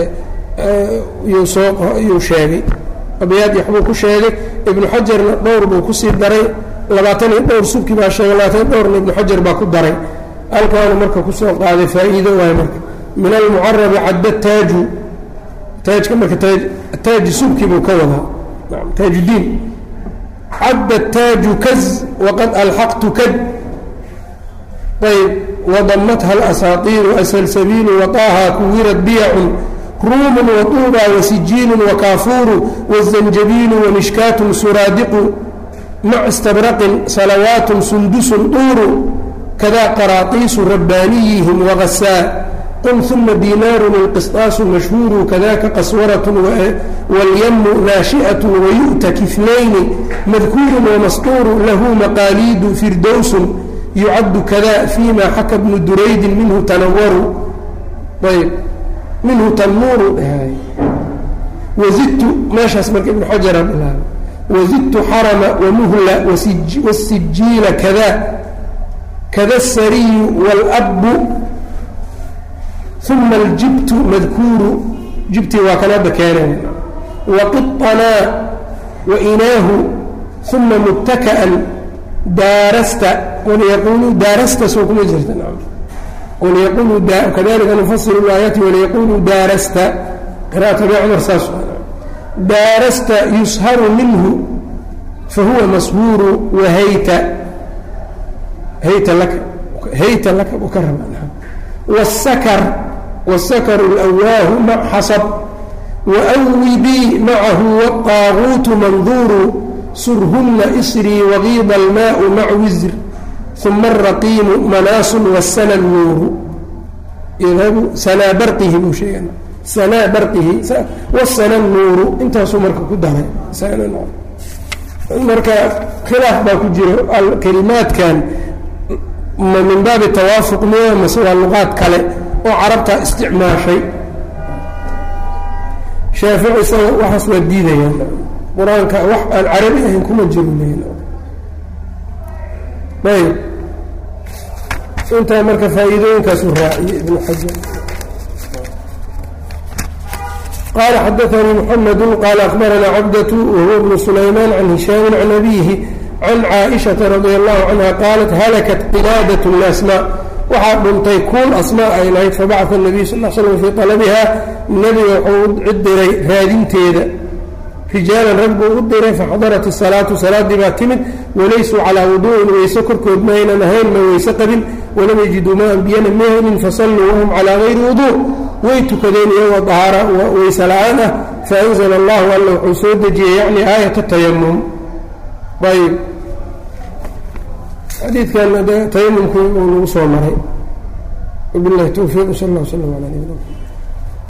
yuu sheegay abyaad yaxbuu ku sheegay ibnu xajarna dhowr buu kusii daray 20 iyo dhowr subki baa sheegay 20 dhowrna ibnu xajar baa ku daray halkaana marka kusoo qaaday faa'iido waay marka min almucarabi cadda taaju taajka marka taaji subki buu ka wadaa taajudiin cadda taaju kaz waqad alxaqtu kad ayb wadamatha alasaatiiru asalsabiilu wataaha kuwirat biyacun ruum waطuuba wasijiinu wakaafuuru wazanjabiilu wamishkaatun suraadiqu mac istabraqin salawaatun sundusun duuru kada qaraatiisu rabbaaniyihim wagasaa qul uma diinaarun alqisطaasu mashhuuru kadaka qaswaratun wاlyamu naashi'atu wayu'ta kiflayni madkuurun wamasطuuru lahu maqaaliidu firdowsun yucaddu kada fima xaka bnu duraydin minhu tanawaru ayb minhu tannuuru wazidtu meeshaas marka ibnu xajara bilaaba wazidtu xarama wamuhla wasijiila kada asariyu wاlabbu uma aljibtu madkuuru jibtii waa kan hadda keeneen waqiطanaa wainaahu uma muttaka'an daarasta waliyaquluu daarasta soo kuma jirta waliyaquluu kadalika nufasilu اlaayaati waliyaquluu daarasta qira'ata abi cumar saas daarasta yusharu minhu fahuwa mashuuru wahayta hayta laka u ka raba wالsakru اlأwaahu mac xasab waأwibii macahu wالطaaguutu manduuru surhuna isrii wagiida almaau mac wisr uma الraqiimu manaasun wasana nuuru idhabu sanaa barqihi buu sheega sanaa barqihi wasana nuuru intaasuu marka ku daray marka khilaaf baa ku jiro kelimaadkan ma min baabi tawaafuq miya mase waa luqaad kale oo carabta isticmaashay shaafici isaga waxaas waa diidayaan qur-aanka wax aan carabi ahayn kuma jiro leyn ayb intaa marka faa'iidooyinkaasu raaciyey ibnu xajar qaala xadaanii muxamedu qaala akhbaranaa cabdatu wahuwa bnu sulaymaan can hishaamin can abiihi can caaishaةa radia allahu canha qaalat halakat qilaadat اlasmaa waxaa dhuntay kuul asmaa ay lahayd fabacaa الnabiyu sal l slam fii talabiha nebiga wuxuu u diray raadinteeda rijaalan rag buu u diray faxadarat الsalaatu salaaddii baa timid walaysuu calaa wuduu'in weyse korkood maynan ahayn ma weyse qabin walam yajiduu maan biyana mahnin fasalluu wahum calaa gayri wuduu way tukadeen iyagoo dahaara weyse la-aan ah faanzla allahu alla wuxuu soo dejiyey yacni aayat tayamum ayb xadiidkan tayamumku uu nagu soo maray wabillahi towfiiq sal اllah w slm ala nabina